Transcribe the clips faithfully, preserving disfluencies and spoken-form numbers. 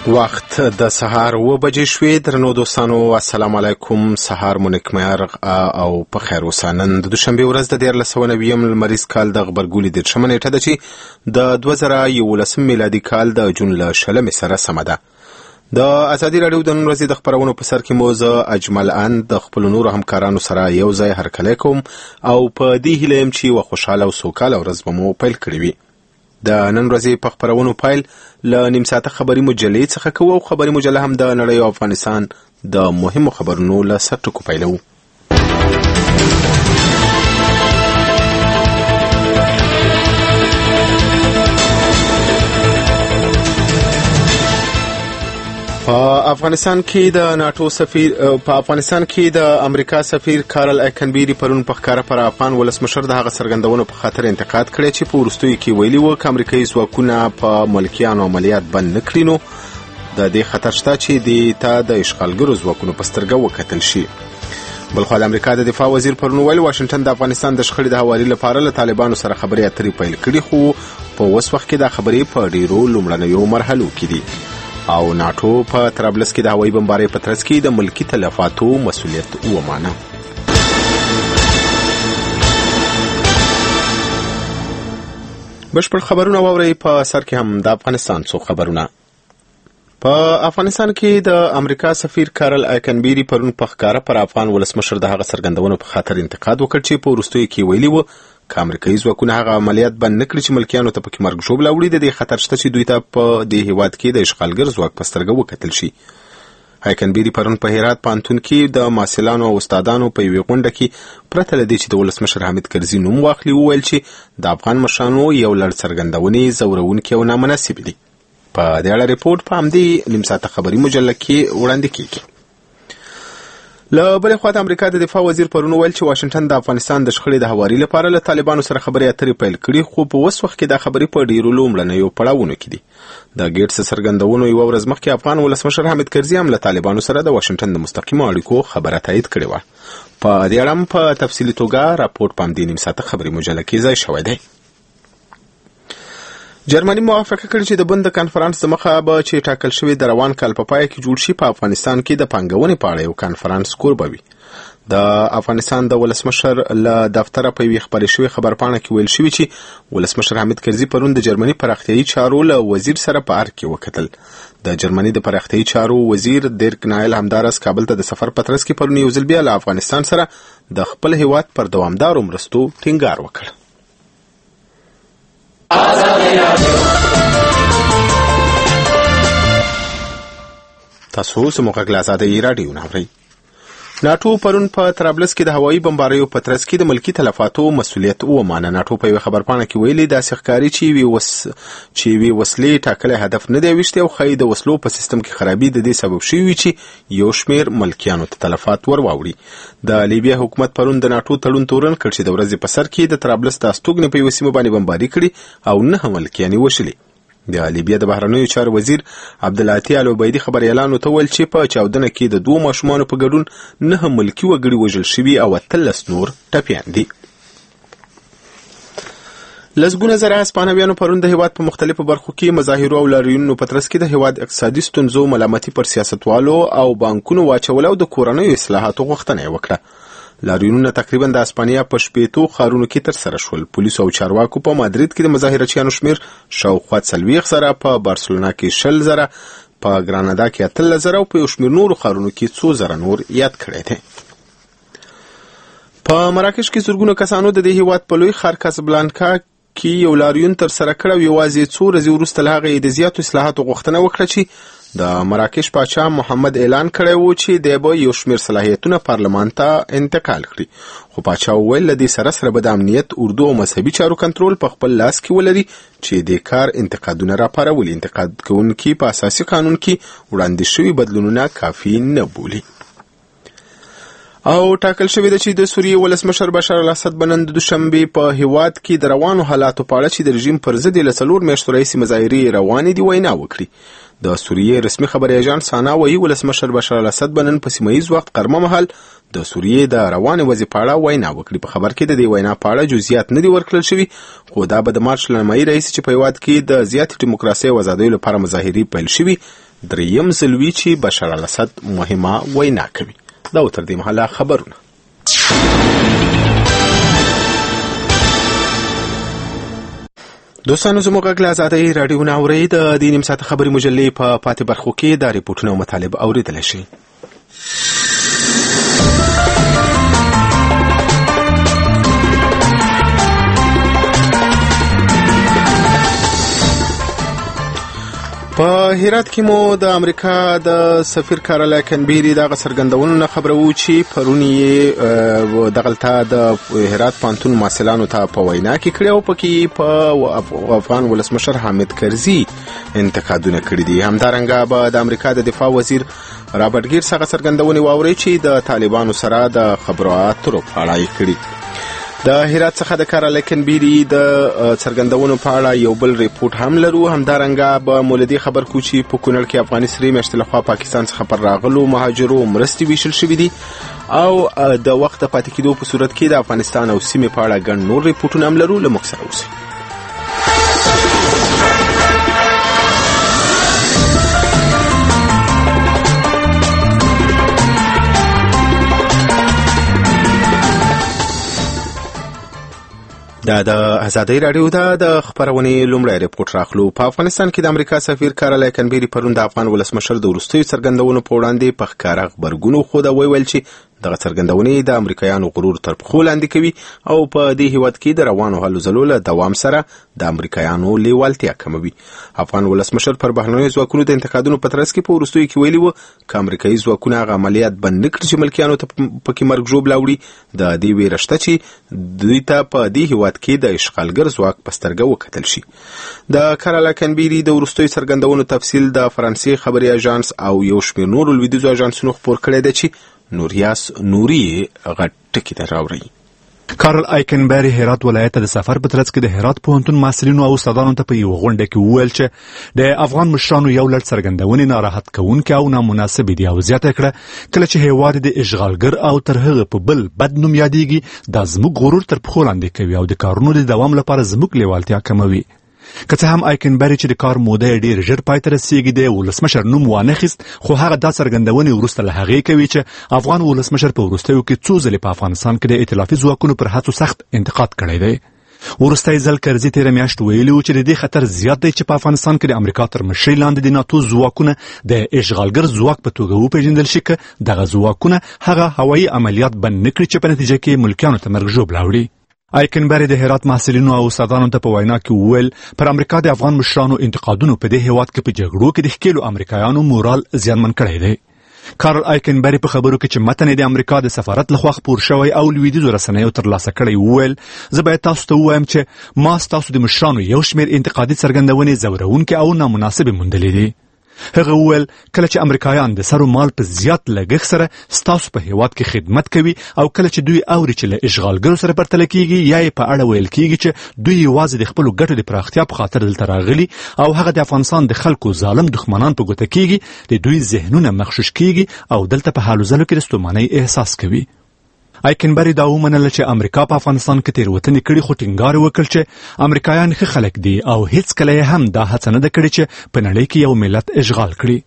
وخت د سهار و بجې شوې. درنو دوستانو السلام علیکم، سهار مو نیکمرغ او په خیر اوسه. نن د دوشنبه ورځ د دیارلس سوه نویم لمریز کال د غبرګولي دېرشمه نیټه ده چې د دوه زره یولسم میلادي کال د جون له شلمې سره سمه ده. د ازادي راډیو د نن ورځې د خبرونو په سر کې مو زه اجمل ان د خپل نورو همکارانو سره یو ځای هرکلی کوم او په دې هیله یم چې یوه خوشحاله او سوکاله ورځ به مو پیل کړې وي. د نن ورځې په خبرونو پیل له نیم ساعته خبري مجلې څخه کوو او خبري مجله هم د نړۍ او افغانستان د مهمو خبرونو له سرټکو پیلوو. په افغانستان کې د ناتو سفیر په افغانستان کې د امریکا سفیر کارل ایکنبری پرون په ښکاره پر افغان ولسمشر د هغه څرګندونو په خاطر انتقاد کړی چې په وروستیو کې ویلي وو چې امریکایي ځواکونه په ملکیانو عملیات بند نه کړي، نو د دې خطر شته چې دې ته د اشغالګرو ځواکونو په سترګه وکتل شي. بلخوا د امریکا د دفاع وزیر پرون ویل واشنګټن د افغانستان د شخړې د هواري لپاره له طالبانو سره خبرې اترې پیل کړي، خو په اوس وخت کې دا خبرې په ډیرو لومړنیو مرحلو کې دي او ناتو په طرابلس کې د هوایي بمبارۍ په ترڅ کې د ملکی تلفاتو مسؤلیت ومانه. بشپړ خبرونه واورئ. په سر کې هم د افغانستان څو خبرونه. په افغانستان کې د امریکا سفیر کارل ایکنبری پرون په ښکاره پر افغان ولسمشر د هغه څرګندونو په خاطر انتقاد وکړ چې په وروستیو کې ویلي وو که امریکایي ځواکونه هغه عملیات بند نه کړي چې ملکیانو ته پکې مرګ ژوبله وړي، د دې خطر شته چې دوی ته په دې هیواد کې د اشغالګر ځواک په سترګه وکتل شي. ایکنبری پرون په هرات پوهنتون کې د محصلانو او استادانو په یوې غونډه کې پرته له دې چې د ولسمشر حامد کرزي نوم واخلي وویل چې د افغان مشرانو یو لړ څرګندونې ځورونکې او نامناسبې دي. په دې اړه ریپورټ په همدې نیم ساعته خبري مجله کې وړاندې کیږي. له بلې خوا د امریکا د دفاع وزیر پرون ویل چې واشنګټن د افغانستان د شخړې د هواري لپاره له طالبانو سره خبرې اترې پیل کړي، خو په اوس وخت کې دا خبرې په ډیرو لومړنیو پړاوونو کې دي. د ګیټس څرګندونو یوه ورځ مخکې افغان ولسمشر حامد کرزي هم له طالبانو سره د واشنګټن د مستقیمو اړیکو خبره تایید کړې وه. په دې اړه هم په تفصیلي توګه راپورټ په همدې نیم ساعته خبري مجله کې ځای شوی دی. جرمني موافقه کړې چې د بند کانفرنس د مخه به چې ټاکل شوی د روان کال په پای کې جوړ شي په افغانستان کې د پانګونې په اړه یو کانفرنس کوربه وي. د افغانستان د ولسمشر له دفتره په یوې خپرې شوې خبرپاڼه کې ویل شوي چې ولسمشر حامد کرزي پرون د جرمني پراختیایي چارو له وزیر سره په ارګ کې وکتل. د جرمني د پراختیایي چارو وزیر دیرک نایل همدارس کابل ته د سفر په ترڅ کې پرون یو ځل بیا له افغانستان سره د خپل هیواد پر دوامدارو مرستو ټینګار وکړ. تاسو زموږ غږ له ازادۍ راډیو نه اورئ. ناتو پرون په طرابلس کې د هوایي بمباریو په ترڅ کې د ملکی تلفاتو مسؤلیت ومانه. ناتو په یوه خبرپاڼه کې ویلي داسې ښکاري چې وی وس چې وی وسلې ټاکلی هدف نه دی ویشتی او ښایي د وسلو په سیستم کې خرابي د دې سبب شوي وي چې یو شمېر ملکیانو ته تلفات ور واوړي. د لیبیا حکومت پرون د ناتو تړون تورن کړ چې د ورځې په سر کې د طرابلس د استوګنې په یوه سیمه باندې بمباري کړي او نه ملکیانې وشلي. د لیبیا د بهرنیو چارو وزیر عبدالعاطي العبیدي خبریالانو ته ویل چې په چاودنه کې د دوو ماشومانو په ګډون نه ملکي وګړي وژل شوي او اتلس نور ټپیان دي. لسګونه زره هسپانویانو پرون د هیواد په مختلفو برخو کې مظاهرو او لاریونونو په ترڅ کې د هیواد اقتصادي ستونزو ملامتي پر سیاستوالو او بانکونو واچول او د کورنیو اصلاحاتو غوښتنه یې وکړه. لاریونونه تقریبا د اسپانیا په شپېتو ښارونو کې ترسره شول. پولیسو او چارواکو په مادرید کې د مظاهرچیانو شمېر شاوخوا څلوېښت زره، په بارسلونا کې شل زره، په ګرانادا کې اتلس زره او په یو شمېر نورو ښارونو کې څو زره نور یاد کړی دی. په مراکش کې زرګونه کسانو د دې هیواد په لوی ښار کاسابلانکا کې یو لاریون ترسره کړ او یوازې څو ورځې وروسته له هغې د زیاتو اصلاحاتو غوښتنه وکړه چې د مراکش پاچا محمد اعلان کړی و چې دی به یو شمېر صلاحیتونه پارلمان ته انتقال کړي، خو پاچا وویل له دې سره سره به د امنیت، اردو او مذهبي چارو کنټرول په خپل لاس کې ولري چې د کار انتقادونه راپارولي. انتقاد کوونکي په اساسي قانون کې وړاندې شوي بدلونونه کافي نه بولي. او ټاکل شوی ده چې د سوریې ولسمشر بشار الاسد به نن د دوشنبې په هیواد کې د روانو حالاتو په اړه چې د رژیم پر ضد یې له څلور میاشتو راهیسې مظاهرې روانې دي وینا وکړي. د سوریې رسمي خبري اژانس سانا وایي ولسمشر بشار الاسد به نن په سیمه ییز وخت غرمه مهال د سوریې د روانې وضعې په اړه وینا وکړي. په خبر کې د دې وینا په اړه جزئیات نه دي ورکړل شوي، خو دا به د مارچ له نیمایي راهیسې چې په هیواد کې د زیاتې ډیموکراسۍ او ازادیو لپاره مظاهرې پیل شوي دریم ځل وي چې بشار الاسد مهمه وینا کوي. دا و تر دې مهاله خبرونه. دوستانو زموږ غږ له ازادۍ راډیو نه اورئ. د دې نیم ساعته خبري مجلې په پاتې برخو کې دا ریپورټونه او مطالب اورېدلی شئ. په هرات کې مو د امریکا د سفیر کارل ایکنبری دغه څرګندونو نه خبره وو چې پرون یې دغلته د هرات پوهنتون محصلانو ته په وینا کې کړې او پکې په افغان ولسمشر حامد کرزي انتقادونه کړي دي. همدارنګه به د امریکا د دفاع وزیر رابرټ ګیرس هغه څرګندونې واوري چې د طالبانو سره د خبرو اترو په اړه یې کړي. د هرات څخه د کارل ایکنبری د څرګندونو په اړه یو بل ریپورت هم لرو. همدارنګه به مولدي خبر کو چې په کونړ کې افغاني سرې میاشتې لخوا پاکستان څخه پر راغلو مهاجرو مرستې ویشل شوې دي او د وخت پاتې کېدو په صورت کې د افغانستان او سیمې په اړه ګڼ نور ریپورتونه هم لرو. له موږ سره اوسئ. دا د ازادۍ راډیو دا د خبرونې لومړی ریپورت راخلو. په افغانستان کې د امریکا سفیر کارل ایکنبری پرون د افغان ولسمشر د وروستیو څرګندونو په وړاندې په ښکاره غبرګون وښود او ویل چې دغه څرګندونې د امریکایانو غرور تر پښو لاندې کوي او په دې هیواد کې د روانو هلو ځلو له دوام سره د امریکایانو لیوالتیا کموي. افغان ولسمشر پر بهرنیو ځواکونو د انتقادونو په ترڅ کې په وروستیو کې ویلي وو که امریکایي ځواکونه هغه عملیات بند نه کړي چې ملکیانو ته پکې مرګ ژوبله وړي، د دې ویره شته چې دوی ته په دې هیواد کې د اشغالګر ځواک په سترګه وکتل شي. د کارل ایکنبری د وروستیو څرګندونو تفصیل د فرانسې خبري اژانس او یو شمېر نورو لویدیځو اژانسونو خپور کړی دی چې نوریاس نوري غټ ټکي ته راوړي. کارل ایکنبری هرات ولایت د سفر په ترڅ کې د هرات پوهنتون محصلینو او استادانو ته په یو غونډه کې وویل چې د افغان مشرانو یو لړ څرګندونې ناراحت کوونکې او نامناسبې دي او زیاته کړه کله چې هیواد د اشغالګر او تر هغه په بل بد نوم یادېږي دا زموږ غرور تر پښو لاندې کوي او د کارونو د دوام لپاره زموږ لیوالتیا کموي. که څه هم ایکنبری چې د کار موده ډیر ژر پای ته رسیږي د ولسمشر نوم وانخیست، خو هغه دا څرګندونې وروسته له هغې کوي چې افغان ولسمشر په وروستیو کې څو ځلې په افغانستان کې د ائتلافي ځواکونو پر هڅو سخت انتقاد کړی دی. وروستی ځل کرزي تېره میاشت ویلي و چې د دې خطر زیات دی چې په افغانستان کې د امریکا تر مشرۍ لاندې د ناتو ځواکونه د اشغالګر ځواک په توګه وپېژندل شي که دغه ځواکونه هغه هوایي عملیات بند نه کړي چې په نتیجه کې ملکیانو ته مرګ ژوبله وړي. ایکنبری د هرات محصلینو او استادانو ته په وینا کې وویل پر امریکا د افغان مشرانو انتقادونو په دې هیواد کې په جګړو کې د ښکېلو امریکایانو مورال زیانمن کړی دی. کارل ایکنبری په خبرو کې چې متن د امریکا د سفارت لخوا خپور شوی او لویدیځو رسنیو ترلاسه کړی وویل زه باید تاسو ته ووایم چې ما ستاسو د مشرانو یو شمېر انتقادي څرګندونې ځورونکې او نامناسبې موندلې دي. هغه وویل کله چې امریکایان د سرو مال په زیات لګښت سره ستاسو په هیواد کې خدمت کوي او کله چې دوی اوري چې له اشغالګرو سره پرتله کیږي یا یې په اړه ویل کیږي چې دوی یوازې د خپلو ګټو د پراختیا په خاطر دلته راغلي او هغه د افغانستان د خلکو ظالم دښمنان په ګوته کیږي، د دوی ذهنونه مغشوش کیږي او دلته په حالو ځلو کې د ستومانۍ احساس کوي. ایکنبری دا ومنله چې امریکا په افغانستان کې تېروتنې کړي خو ټینګار وکړ چې امریکایان ښه خلک دي او هیڅکله یې هم دا هڅه نه ده کړې چې په نړۍ کې یو ملت اشغال کړي.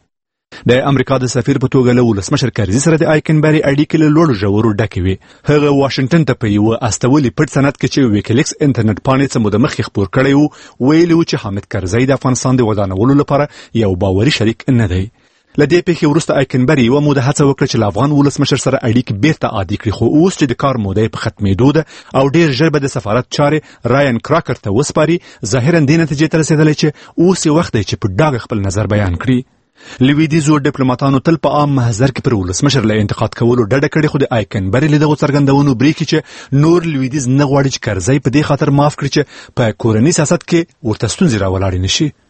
د امریکا د سفیر په توګه له ولسمشر کرزي سره د ایکنبری اړیکې له لوړو ژورو ډکې وې. هغه واشنګټن ته په یوه استولي پټ سند کې چې ویکیلیکس انټرنیټ پاڼې څه موده مخکې خپور کړی و ویلي و چې حامد کرزی د افغانستان د ودانولو لپاره یو باوري شریک نه دی. له دې پیښې وروسته ایکنبری یوه موده هڅه وکړه چې له افغان ولسمشر سره اړیکې بیرته عادي کړي، خو اوس چې د کار موده یې په ختمېدو ده او ډېر ژر به د سفارت چارې راین کراکر ته وسپاري، ظاهرا دې نتیجې ته رسېدلی چې اوس یې وخت دی چې په ډاګه خپل نظر بیان کړي. لویدیځو ډیپلوماتانو تل په عام محضر کې پر ولسمشر له انتقاد کولو ډډه کړې، خو د ایکنبری له دغو څرګندونو برېښي چې نور لویدیځ نه غواړي چې کرزی په دې خاطر معاف کړي چې په کورني سیاست کې ورته ستونزې راولاړې نه شي.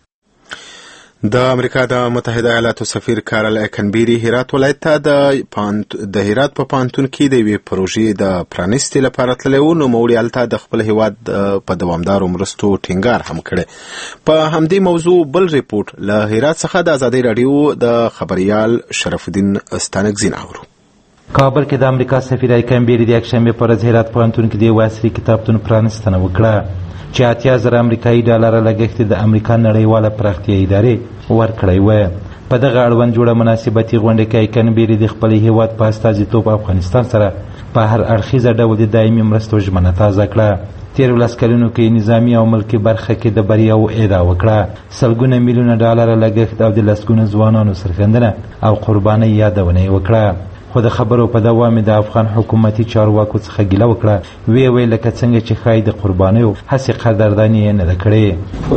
د امریکا د متحده ایالاتو سفیر کارل ایکنبری هرات ولایت ته د پانت د هرات په پانتون کې د یوې پروژې د پرانیستې لپاره تللی و، نو موړي هلته د خپل هیواد په دوامدارو مرستو ټینګار هم کړی. په همدې موضوع بل ریپورت له هرات څخه د ازادۍ راډیو د خبریال شرف الدین ستانکزي اورو. کابل کې د امریکا سفیر ایکنبری د یکشنبې په ورځ هرات پوهنتون کې د یو عصري کتابتون پرانیستنه وکړه چې اتیا زره امریکایي ډالره لګښت د امریکا نړیواله پراختیایي ادارې ورکړی و. په دغه اړوند جوړه مناسبتي غونډه کې ایکنبري د خپل هیواد په استازیتوب افغانستان سره په هر اړخیزه ډول د دایمي مرستو ژمنه تازه کړه. تیرو لس کلونو کې نظامي او ملکي برخه کې د بریاو ادعا وکړه. سلګونه میلیونه ډالر لګښت او د لسګونه ځوانانو سرښندنه او قربانۍ یادونه یې وکړه. خو د خبرو په دوام د افغان حکومتي چارواکو څخه ګیله وکړه. وی وی لکه څنګه چې ښایي د قربانیو هسې قدرداني یې نه ده کړې.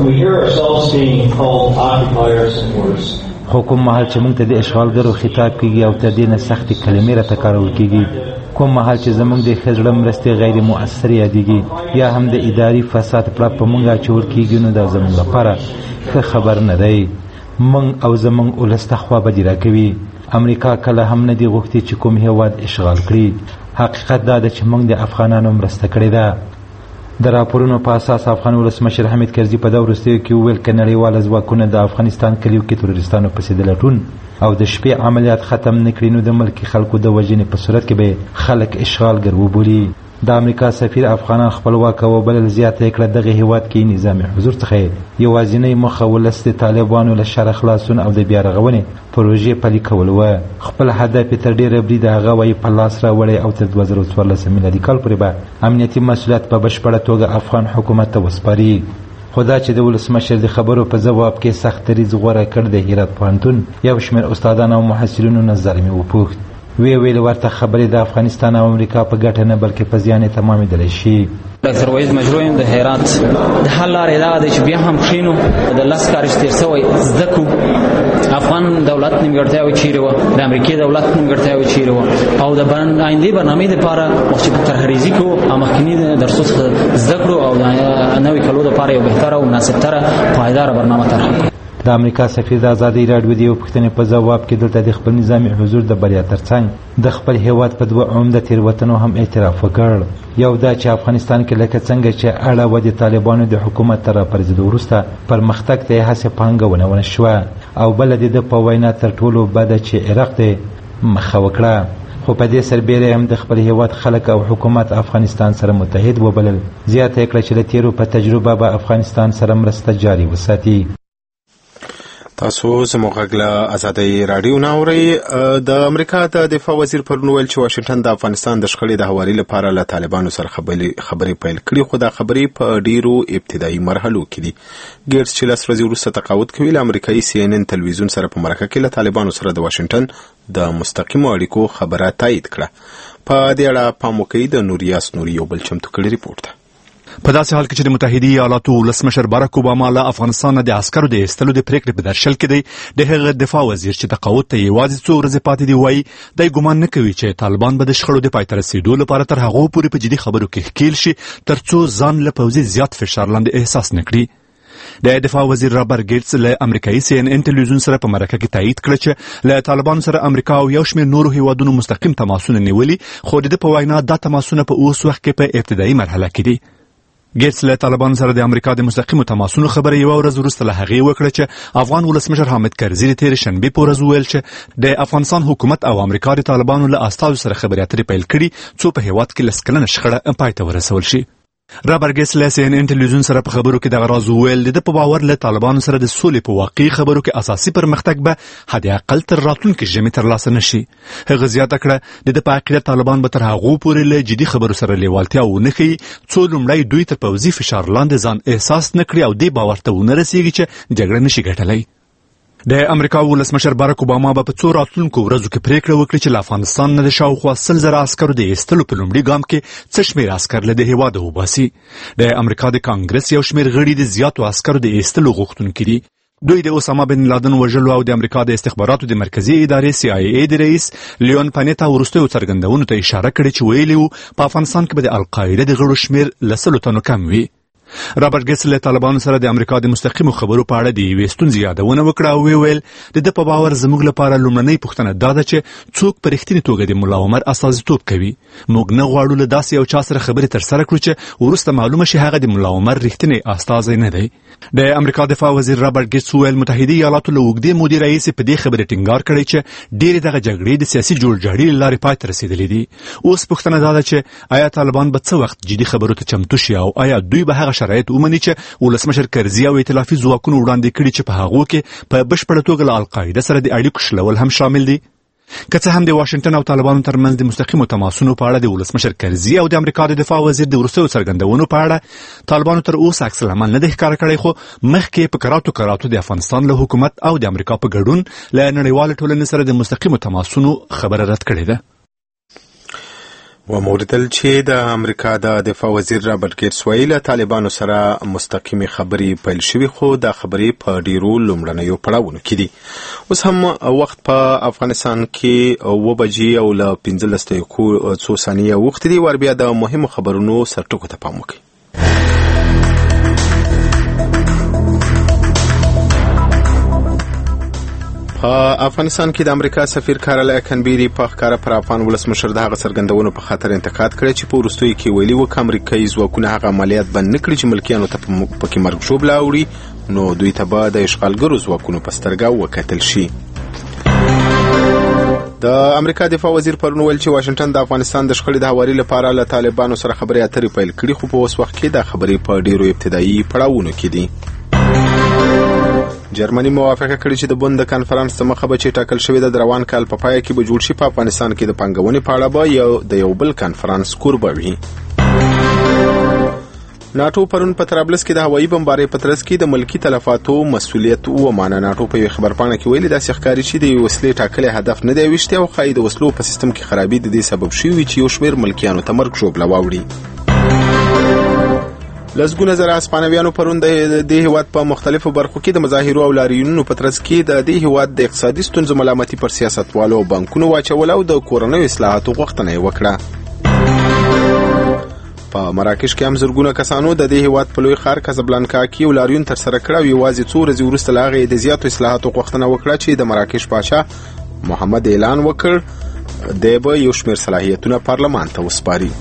خو کوم مهال چې موږ ته د اشغالګرو خطاب کېږي او تر دې نه سختې کلمې راته کارول کېږي، کوم مهال چې زموږ د ښه زړه مرستې غیر مؤثر یادېږي یا هم د اداري فساد پړه په موږ اچول کېږي، نو دا زموږ لپاره ښه خبر نه دی. موږ او زموږ ولس ته خوابدي راکوي. امریکا کله هم نه دی غوښتي چې کوم هیواد اشغال کړي. حقیقت دا ده چې موږ د افغانانو مرسته کړې ده. د راپورونو په اساس افغان ولسمشر حامد کرزي په دغه وروستیو کې وویل که نړیواله ځواکونه د افغانستان کلیو کې تروریستانو پسې د لټون او د شپې عملیات ختم نه کړي، نو د ملکي خلکو د وژنې په صورت کې به خلک اشغالګر وبولي. د امریکا سفیر افغانان خپلواک وبلل. زیاته یې کړه دغه هیواد کې نظامي حضور څخه یوازینۍ موخه ولس د طالبانو له شر خلاصون او د بیارغونې پروژې پلي کول وه. خپل هدف یې تر ډېره برید هغه وایي په لاس راوړی او تر دوه زره څوارلس میلادي کال پورې به امنیتي مسؤلیت په بشپړه توګه افغان حکومت ته وسپاري. خو دا چې د ولسمشر د خبرو په ځواب کې سخت دریځ غوره کړ، د هرات پوهنتون یو شمېر استادان او محصلینو نظر مې وپوښت. وی ویل ورته خبرې د افغانستان او امریکا په ګټه نه بلکې په زیان یې تمامېدلی شي. ډاکټر وحید مجروح یم د هرات. د حل لارې دا ده چې بیا هم کښېنو، د لس کارش تېر سوی زده کړو. افغان دولت نیمګړتیاوې چیرې وه، د امریکې دولت نیمګړتیاوې چیرې وه، او د آیندې برنامې دپاره وخت چې په طرحریزي کړو او مخکیني درسو څخه زده کړو او د نوي کلو دپاره یو بهتره او مناسبتره پایداره برنامه طرح کړو. د امریکا سفیر د ازادۍ راډیو د یو پوښتنې په ځواب کې دلته د خپل نظامي حضور د بریا ترڅنګ د خپل هیواد په دوه عمده تېروتنو هم اعتراف وکړ. یو دا چې افغانستان کې لکه څنګه چې اړه و د طالبانو د حکومت تر راپرځېدو وروسته پرمختګ ته یې هسې پانګونه ونه شوه، او بله د ده په وینا تر ټولو بده چې عراق ته مخه وکړه. خو په دې سربیره هم د خپل هیواد خلک او حکومت افغانستان سره متحد وبلل. زیاته یې کړه چې له تېرو په تجربه به افغانستان سره مرسته جاري وساتي. تاسو زموږ غږ له ازادۍ راډیو نه اورئ. د امریکا د دفاع وزیر پرون ویل چې واشنګټن د افغانستان د شخړې د هواري لپاره له طالبانو سره خبرې پیل کړي، خو دا خبرې په ډیرو ابتدایي مرحلو کې دي. ګیټس چې لس ورځې وروسته تقاعد کوي، له امریکایي سی ان ان تلویزیون سره په مرکه کې له طالبانو سره د واشنګټن د مستقیمو اړیکو خبره تایید کړه. په دې اړه پام وکړئ. د نوریاس نوري یو بل چمتو کړی ریپورت ده. په داسې حال کې چې د متحده ایالاتو ولسمشر باراک اوباما له افغانستان د عسکرو د ایستلو د پریکړې په درشل کې دی، د هغه دفاع وزیر چې تقاعد ته یوازې څو ورځې پاتې دی وایي دی ګمان نه کوي چې طالبان به د شخړو د پای ته رسېدو لپاره تر هغو پورې په جدي خبرو کې ښکېل شي تر څو ځان له پوځي زیات فشار لاندې احساس نه کړي. د دفاع وزیر رابرټ ګیټس له امریکایي سی ان ان تلویزیون سره په مرکه کې تایید کړ چې له طالبانو سره امریکا او یو شمېر نورو هیوادونو مستقیم تماسونه نیولي، خو د ده په وینا دا تماسونه په اوس وخت کې په ابتدایي مرحله کې دي. ګیټس له طالبانو سره د امریکا د مستقیمو تماسونو خبره یوه ورځ وروسته له هغې وکړه چې افغان ولسمشر حامد کرزي د تېرې شنبې په ورځ وویل چې د افغانستان حکومت او امریکا د طالبانو له استازو سره خبرې اترې پیل کړي څو په هیواد کې لس کلنه شخړه پای ته ورسول شي. رابرټ ګیټس له سی ان ان تلویزیون سره په خبرو کې دغه راز وویل د ده په باور له طالبانو سره د سولې په واقعي خبرو کې اساسي پرمختګ به حد اقل تر راتلونکي ژمي ترلاسه نه شي. هغه زیاته کړه د ده په عقیده طالبان به تر هغو پورې له جدي خبرو سره لیوالتیا ونه ښیي څو لومړی دوی تر پوځي فشار لاندې ځان احساس نه کړي او دې باور ته ونه رسېږي چې جګړه نشي ګټلی. د امریکا ولسمشر باراک اوباما به په څو راتلونکو ورځو کې پریکړه وکړي چې له افغانستان نه د شاوخوا سل زره عسکرو د ایستلو په لومړي ګام کې څه شمېر عسکر له دې هېواده وباسي. د امریکا د کانګرس یو شمېر غړي د زیاتو عسکرو د ایستلو غوښتونکي دي. دوی د اسامه بن لادن وژلو او د امریکا د استخباراتو د مرکزي ادارې سی آی ای د رئیس لیون پانیتا وروستیو څرګندونو ته اشاره کړې چې ویلي وو په افغانستان کې به د القاعده د غړو شمېر له سلو تنو کم وي. رابرټ ګیټس له طالبانو سره د امریکا د مستقیمو خبرو په اړه د یوې ستونزې یادونه وکړه او ویل د ده په باور زموږ لپاره لومړنۍ پوښتنه دا ده چې څوک په رښتینې توګه د ملا عمر استازیتوب کوي. موږ نه غواړو له داسې یو چا سره خبرې ترسره کړو چې وروسته معلومه شي هغه د ملا عمر رښتینی استازی نه دی. د امریکا دفاع وزیر رابرټ ګیټس ویل متحده ایالاتو له اوږدې مودې راهیسې په دې خبرې ټینګار کړی چې ډېرې دغه جګړې د سیاسي جوړجاړي له لارې پای ته رسېدلې دي. اوس پوښتنه دا ده چې آیا طالبان به څه وخت جدي خبرو ته چمتو شي او آیا دوی به هغه شرایط ومني چې ولسمشر کرزي او ائتلافي ځواکونو وړاندې کړي چې په هغو کې په بشپړه توګه له القاعده سره د اړیکو شلول هم شامل دي. که څه هم د واشنگټن او طالبانو ترمنځ د مستقیمو تماسونو په اړه د ولسمشر کرزي او د امریکا د دفاع وزیر د وروستیو څرګندونو په اړه طالبانو تر اوسه عکس العمل نه دی ښکاره کړی، خو مخکې په کراتو کراتو د افغانستان له حکومت او د امریکا په ګډون له نړیوالې ټولنې سره د مستقیمو تماسونو خبره رد کړې ده. وموردل چې د امریکا د دفاع وزیر رابرټ ګیټس وایي له طالبانو سره مستقیمي خبرې پیل شوي، خو دا خبرې په ډیرو لومړنیو پړاوونو کې دي. اوس هم وخت په افغانستان کې اوه بجې او له پنځلس دقیقو څو ثانیې وخت دی. ور بیا د مهمو خبرونو سرټکو ته پام وکړئ. په افغانستان کې د امریکا سفیر کارل ایکنبری په ښکاره پر افغان ولسمشر د هغه څرګندونو په خاطر انتقاد کړی چې په وروستیو کې ویلي و که امریکایي ځواکونه هغه عملیات بند نه کړي چې ملکیانو ته پکې مرګ ژوبله اوړي، نو دوی ته به د اشغالګرو ځواکونو په سترګه وکتل شي. د امریکا دفاع وزیر پرون ویل چې واشنگټن د افغانستان د شخړې د هواري لپاره له طالبانو سره خبرې اترې پیل کړي، خو په اوس وخت کې دا خبرې په ډیرو ابتدایي پړاوونو کې دي. جرمني موافقه کړې چې د بوند کانفرنس څخه به چې ټاکل شوی د روان کال په پای کې به جوړ شي په افغانستان کې د پنګونې په اړه به یو د یو بل کانفرنس کوربه وي. ناتو پرون په طرابلس کې د هوایي بمبارۍ په ترڅ کې د ملکی تلفاتو مسؤلیت ومانه. ناتو په یو خبرپاڼه کې ویلي داسې ښکاري چې د وسلې ټاکلي هدف نه دی ویشتي او ښایي د وسلو په سیستم کې خرابي د دې سبب شوی چې یو شمېر ملکیانو ته مرګ ژوبله واوړي. لسګونه زره اسپانویانو پرون د دې هیواد په مختلفو برخو کې د مظاهرو او لاریونونو په ترڅ کې د دې هیواد د اقتصادي ستونزو ملامتي پر سیاستوالو او بانکونو واچول او د کورنیو اصلاحاتو غوښتنه یې وکړه. په مراکش کې هم زرګونه کسانو د دې هیواد په لوی ښار کازابلانکا کې یو لاریون ترسره کړ او یوازې څو ورځې وروسته له هغې د زیاتو اصلاحاتو غوښتنه وکړه چې د مراکش پاچا محمد اعلان وکړ دی به یو شمېر صلاحیتونه پارلمان ته وسپاري.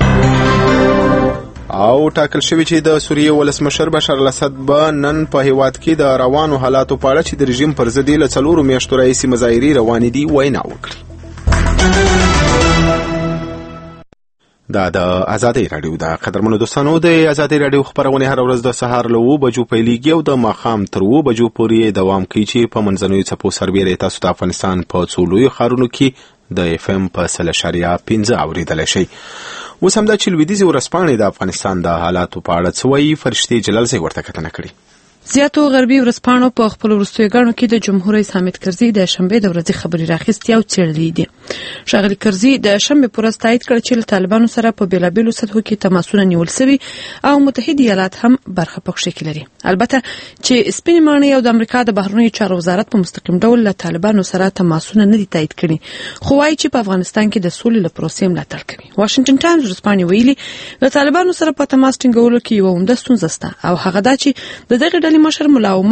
او ټاکل شوی چې د سوریې ولسمشر بشار الاسد به نن په هیواد کې د روانو حالاتو په اړه چې د رژیم پر ضد له څلورو میاشتو راهیسې مظاهرې روانې دي وینا وکړي. دا د ازادۍ راډیو د قدرمنو دوستانو د ازادۍ راډیو خبرونه هر ورځ د سهار له اوه بجو پیلېږي او د ماښام تر اوه بجو پورې دوام کوي چې په منځنیو څپو سربیره تاسو د افغانستان په څو لویو ښارونو کې د اف ام په سل اشاریه پنځه اورېدلی شئ. اوس هم دا چې لویدیځې ورځپاڼې د افغانستان د حالاتو په اړه څه وایي، فرشتې جلال زی ورته کتنه کړې. زیاتو غربي ورځپاڼو په خپل وروستیو ګڼو کې د جمهور رئیس حامد کرزي د شنبې د ورځې خبرې راخیستې او څېړلې دي. ښاغلي کرزي د شنبې په ورځ تایید کړ چې له طالبانو سره په بېلابېلو سطحو کې تماسونه نیول سوي او متحد ایالات هم برخه پکښې کې لري. البته چې سپینې ماڼۍ او د امریکا د بهرنیو چارو وزارت په مستقیم ډول له طالبانو سره تماسونه نه دي تایید کړي، خو وایي چې په افغانستان کې د سولې له پروسې ملاتړ کوي. واشنګټن ټایمز ورځپاڼې ویلي له طالبانو سره په تماس ټینګولو کې یوه عمده ستونزه شته او هغه دا چې د دغې ډلې مشر ملا عمر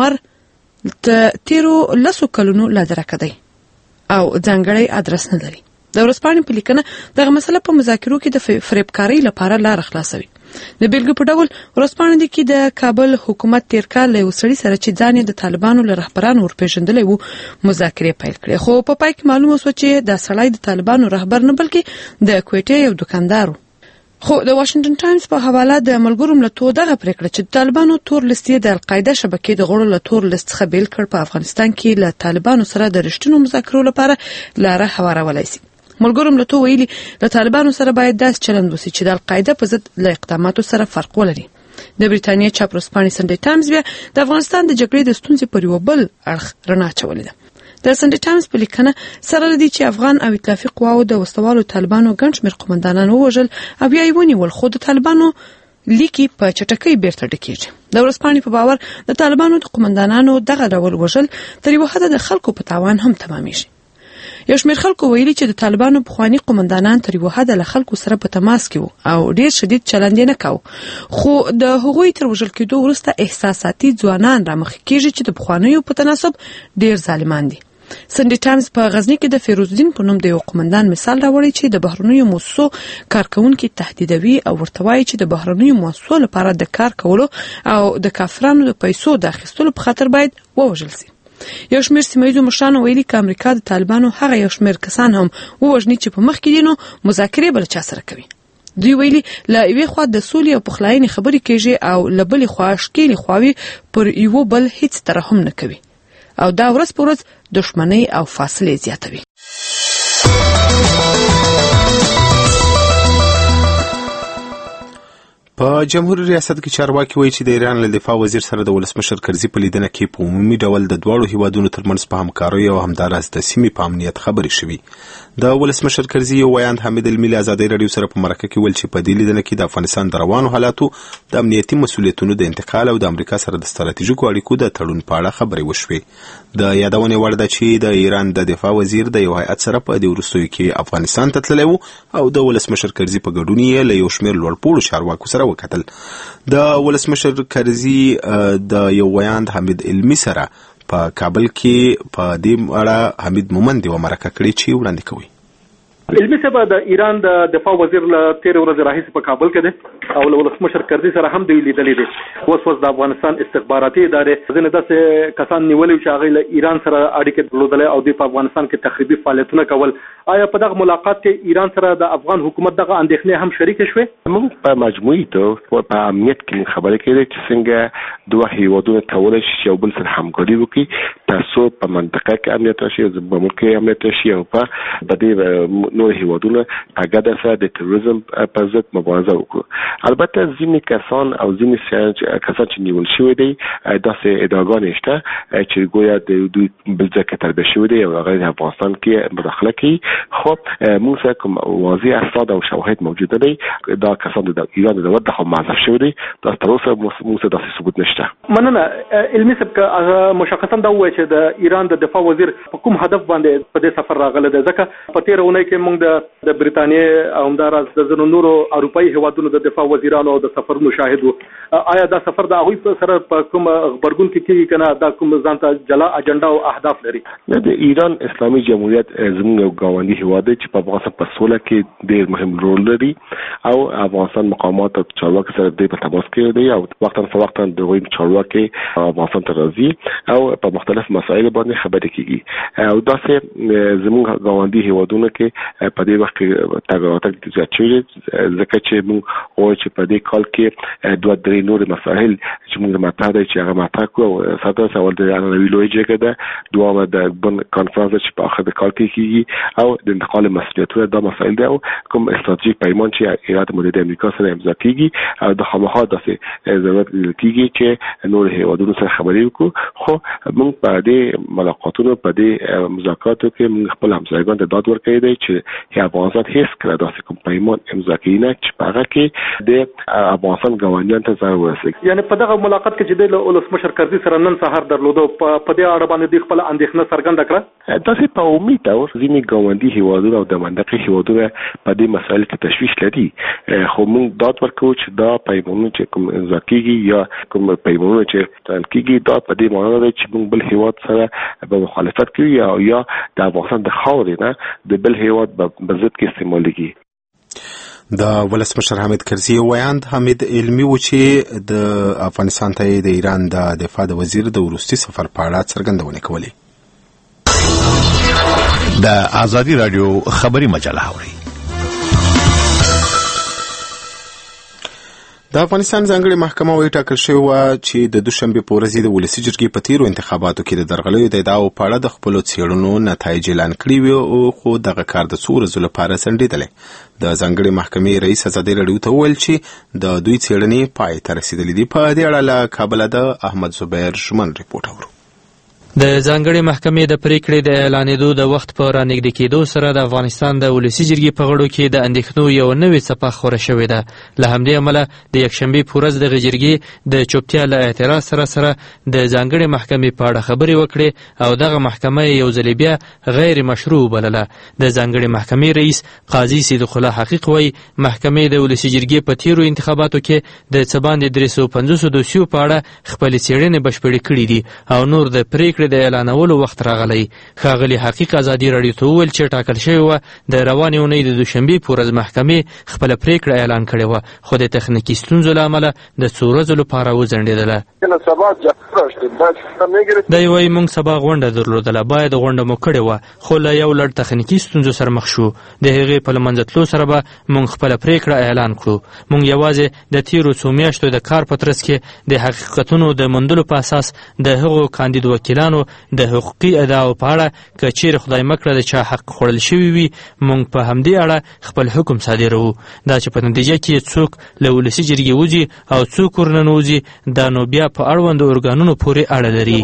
د تیرو لسو کلونو له درکه دی او ځانګړی ادرس نه لري. د ورځپاڼې په لیکنه دغه مسله په مذاکرو کې د فریبکارۍ لپاره لار خلاصوي. د بیلګې په ډول ورځپاڼې دي کې د کابل حکومت تیر کال له یو سړي سره چې ځان یې د طالبانو له رهبرانو ورپېژندلی وو مذاکرې پیل کړې، خو په پای کې معلومه شوه چې دا سړی د طالبانو رهبر نه بلکې د کویټې یو دکاندار و. خو د واشنګټن ټایمز په حواله د ملګرو ملتونو دغه پریکړه چې طالبانو تور لیست د القاعده شبکې د غړو له تور لیست څخه بیل کړ په افغانستان کې له طالبانو سره د رښتینو مذاکرو لپاره لاره هوارولی شي. ملګرو ملتونو ویلي له طالبانو سره باید داسې چلند وشي چې د القاعده په ضد له اقداماتو سره فرق ولري. د بریتانیا چاپ ورځپاڼې سنډې ټایمز بیا د افغانستان د جګړې د ستونزې پر یو بل اړخ رڼا اچولې ده. د سنډې ټایمز په لیکنه سره لدی چې افغان او ائتلافي قواو د وسوالو طالبانو ګڼ شمېر قومندانان ووژل او بیا یې ونیول، خو د طالبانو لیکي په چټکۍ بیرته ډکېږي. د ورځپاڼې په باور د طالبانو د قومندانانو دغه ډول وژل تر یوه حده د خلکو په تاوان هم تمامیږي. یو شمېر خلکو ویلي چې د طالبانو پخواني قومندانان تر یوه حده له خلکو سره په تماس کې وو او ډېر شدید چلند یې نه کاوه، خو د هغوی تر وژل کېدو وروسته احساساتي ځوانان رامخکې کېږي چې د پخوانیو په تناسب ډېر ظالمان دي. سنډې ټایمز په غزني کې د فیروز الدین په نوم د یو قومندان مثال راوړی چې د بهرنیو مؤسسو کارکونکي تهدیدوي او ورته وایي چې د بهرنیو مؤسسو لپاره د کار کولو او د کافرانو د پیسو د اخیستلو په خاطر باید ووژل شي. یو شمېر سیمه ییزو مشرانو ویلي که امریکا د طالبانو هغه یو شمېر کسان هم ووژني چې په مخ کې دي نو مذاکرې به له چا سره کوي. دوی ویلي له یوې خوا د سولې او پخلاینې خبرې کېږي او له بلې خوا ښکېلې خواوې پر یوه بل هیڅ ترحم نه کوي او دا ورځ په ورځ دښمنۍ او فاصلې زیاتوي. په جمهوریت ریاست کې چارواکي وایي چې د ایران له دفاع وزیر سره د ولسمشر کرزي په لیدنه کې په عمومي ډول د دواړو هیوادونو ترمنځ په همکارۍ او همداراز د سیمې په امنیت خبرې شوي. د ولسمشر کرزي یو ویاند حمید علمي له ازادۍ راډیو سره په مرکه کې ویل چې په دې لیدنه کې د افغانستان د روانو حالاتو د امنیتي مسؤلیتونو د انتقال او د امریکا سره د ستراتیژیکو اړیکو د تړون په اړه خبرې وشوې. د یادونې وړ ده چې د ایران د دفاع وزیر د یو هیئت سره په دې وروستیو کې افغانستان ته تللی و او د ولسمشر کرزي په ګډون یې له یو شمېر لوړپوړو چارواکو سره وکتل. د ولسمشر کرزي د یو ویاند حمید علمي سره په کابل کې په دې اړه حمید مومند یو مرکه کړې چې وړاندې کوي. علمي صاحب د ایران د دفاع وزیر له تیر ورځ راهیسې په کابل کې دی او له ولسمشر کرزي سره هم دوی لیدلې دي. اوس اوس د افغانستان استخباراتي ادارې ځینې داسې کسان نیولي چې هغوی له ایران سره اړیکې درلودلې او دوی په افغانستان کې تخریبي فعالیتونه کول. آیا په دغه ملاقات کې ایران سره د افغان حکومت دغه اندېښنې هم شریکې شوې؟ موږ په مجموعي ډول په امنیت کې خبرې کړې چې څنګه دوه هیوادونه کولی شي یو بل سره همکاري وکړي ترڅو په منطقه کې امنیت راشي او په ملک کې امنیت راشي او په دې نور هیوادونه په ګډه سره د تروریزم په ضد مبارزه وکړو. البته ځینې کسان او ځینې کسان چې نیول شوي دي داسې ادعاګانې شته چې ګویا د دوی بل ځای کې تربیه شوي دي او هغه د افغانستان کې مداخله کوي. خو موږ سره کوم واضح اسناد او شواهد موجوده دي دا کسان د ایران د دولت د خوا معذف شوي دي دا تر اوسه موږ سره داسې ثبوت نشته. مننه علمي صاحب مشخصا دا وایي چې د ایران د دفاع وزیر په کوم هدف باندې په دې سفر راغلی دی ځکه په تېره اونۍ کې موږ د برتانیې او همداراز د ځینو نورو اروپایي هیوادونو د دفاع وزیرانو او د سفرونو شاهد وو. آیا دا سفر د هغوی سره په کوم غبرګون کې کېږي که نه دا کوم ځان ته جلا اجنډا او اهداف لري؟ د ایران اسلامي جمهوریت زموږ یو ګاونډي هیواد دی چې په افغانستان په سوله کې ډېر مهم رول لري او افغانستان مقامات او چارواکي سره دې په تماس کې دي او وختاً فوقتاً د هغوی چارواکي افغانستان ته راځي او په مختلف مسایل باندې خبرې کېږي او داسې زموږ ګاونډي هیوادونو کې په دې وخت کې تګ راتګ زیات شوي ځکه چې موږ وایو چې په دې کال کې دوه درې نورې مسایل چې موږ مطرح دی چې هغه مطرح کړو او ساده سوال د نوې لویې جرګې ده دوامه د بن کانفرنس چې په اخر د کال کې کېږي او د انتقال مسؤلیتونه دا مسایل دی او کوم استراتیژیک پیمان چې ایالات متحده امریکا سره امضا کېږي او د خامخا داسې ضرورت کېږي چې نور هیوادونو سره خبرې وکړو. خو موږ په دې ملاقاتونو په دې مذاکراتو کې موږ خپل همسایګانو ته ډاډ ورکړی دی چې افغانستان هیڅ کله داسې کوم پیمان امضا کوي نه چې په هغه کې د افغانستان ګاونډیانو ته ضرر ورسېږي. یعنې په دغه ملاقات کې چې د ولسمشر کرزي سره نن سهار درلودو په دې اړه باندې دوی خپله اندېښنه څرګنده کړه؟ داسې په عمومي ډول ځینې ګاونډي هیوادونه او د منطقې هیوادونه په دې مسایلو کې تشویش لري خو موږ ډاډ ورکوو چې دا پیمانونه چې کوم امضا کېږي یا کوم پیمانونه چې تړل کېږي دا په دې معنا دی چې موږ بل هیواد سره به مخالفت کوي یا یا د افغانستان د خاورې نه د بل هیواد په ضد کې استعمالېږي. د ولسمشر حامد کرزي ویاند حمید علمي و چې د افغانستان ته د ایران د دفاع د وزیر د وروستي سفر په اړه څرګندونې کولې. د ازادي راډیو خبري مجله اوري. د افغانستان ځانګړې محکمه وایي ټاکل شوې وه چې د دوشنبې په ورځ د ولسي جرګې په تیرو انتخاباتو کې د درغلیو د ادعاو په اړه د خپلو څېړنو نتایج اعلان کړي وي خو دغه کار د څو ورځو لپاره ځنډېدلی. د ځانګړې محکمې رئیس ازادۍ راډیو ته وویل چې د دوی څېړنې پای ته رسېدلې دي. په دې اړه له کابله د احمد زبیر ژمن رپورټ اورو. د ځانګړې محکمې د پریکړې د اعلانېدو د وخت په رانږدې کېدو سره د افغانستان د ولسي جرګې په غړو کې د اندېښنو یو نوې څپه خوره شوې ده. له همدې امله د یکشنبې په ورځ دغه جرګې د چوپتیا له اعتراض سره سره د ځانګړې محکمې په اړه خبرې وکړې او دغه محکمه یو ځل بیا غیر مشروع بلله. د ځانګړې محکمې رئیس قاضي صدیق الله حقیق وایي محکمې د ولسي جرګې په تیرو انتخاباتو کې د څه باندې درې سوه پنځوس دوسیو په اړه خپلې څېړنې بشپړې کړې دي او نور د پریکړې پریکړې د اعلانولو وخت راغلی. ښاغلي حقیق ازادي راډیو ته وویل چې ټاکل شوې وه د روانې اونۍ د دوشنبې په ورځ محکمې خپله پریکړه اعلان کړې وه، خو د تخنیکي ستونزو له امله د څو ورځو لپاره وځنډېدله. دی وایي موږ سبا غونډه درلودله، باید غونډه مو کړې وه، خو له یو لړ تخنیکي ستونزو سره مخ شو. د هغې په له منځه تلو سره به موږ خپله پریکړه اعلان کړو. موږ یوازې د تیرو څو میاشتو د کار په ترڅ کې د حقیقتونو د موندلو په اساس د هغو کاندید وکیلانو د حقوقي ادعاو په اړه که چیرې خدای مکړه د چا حق خوړل شوي وي، موږ په همدې اړه خپل حکم صادروو. دا چې په نتیجه کې څوک له ولسي جرګې وځي او څوک ورننوځي، دا نو بیا په اړوندو ارګانونو پورې اړه لري.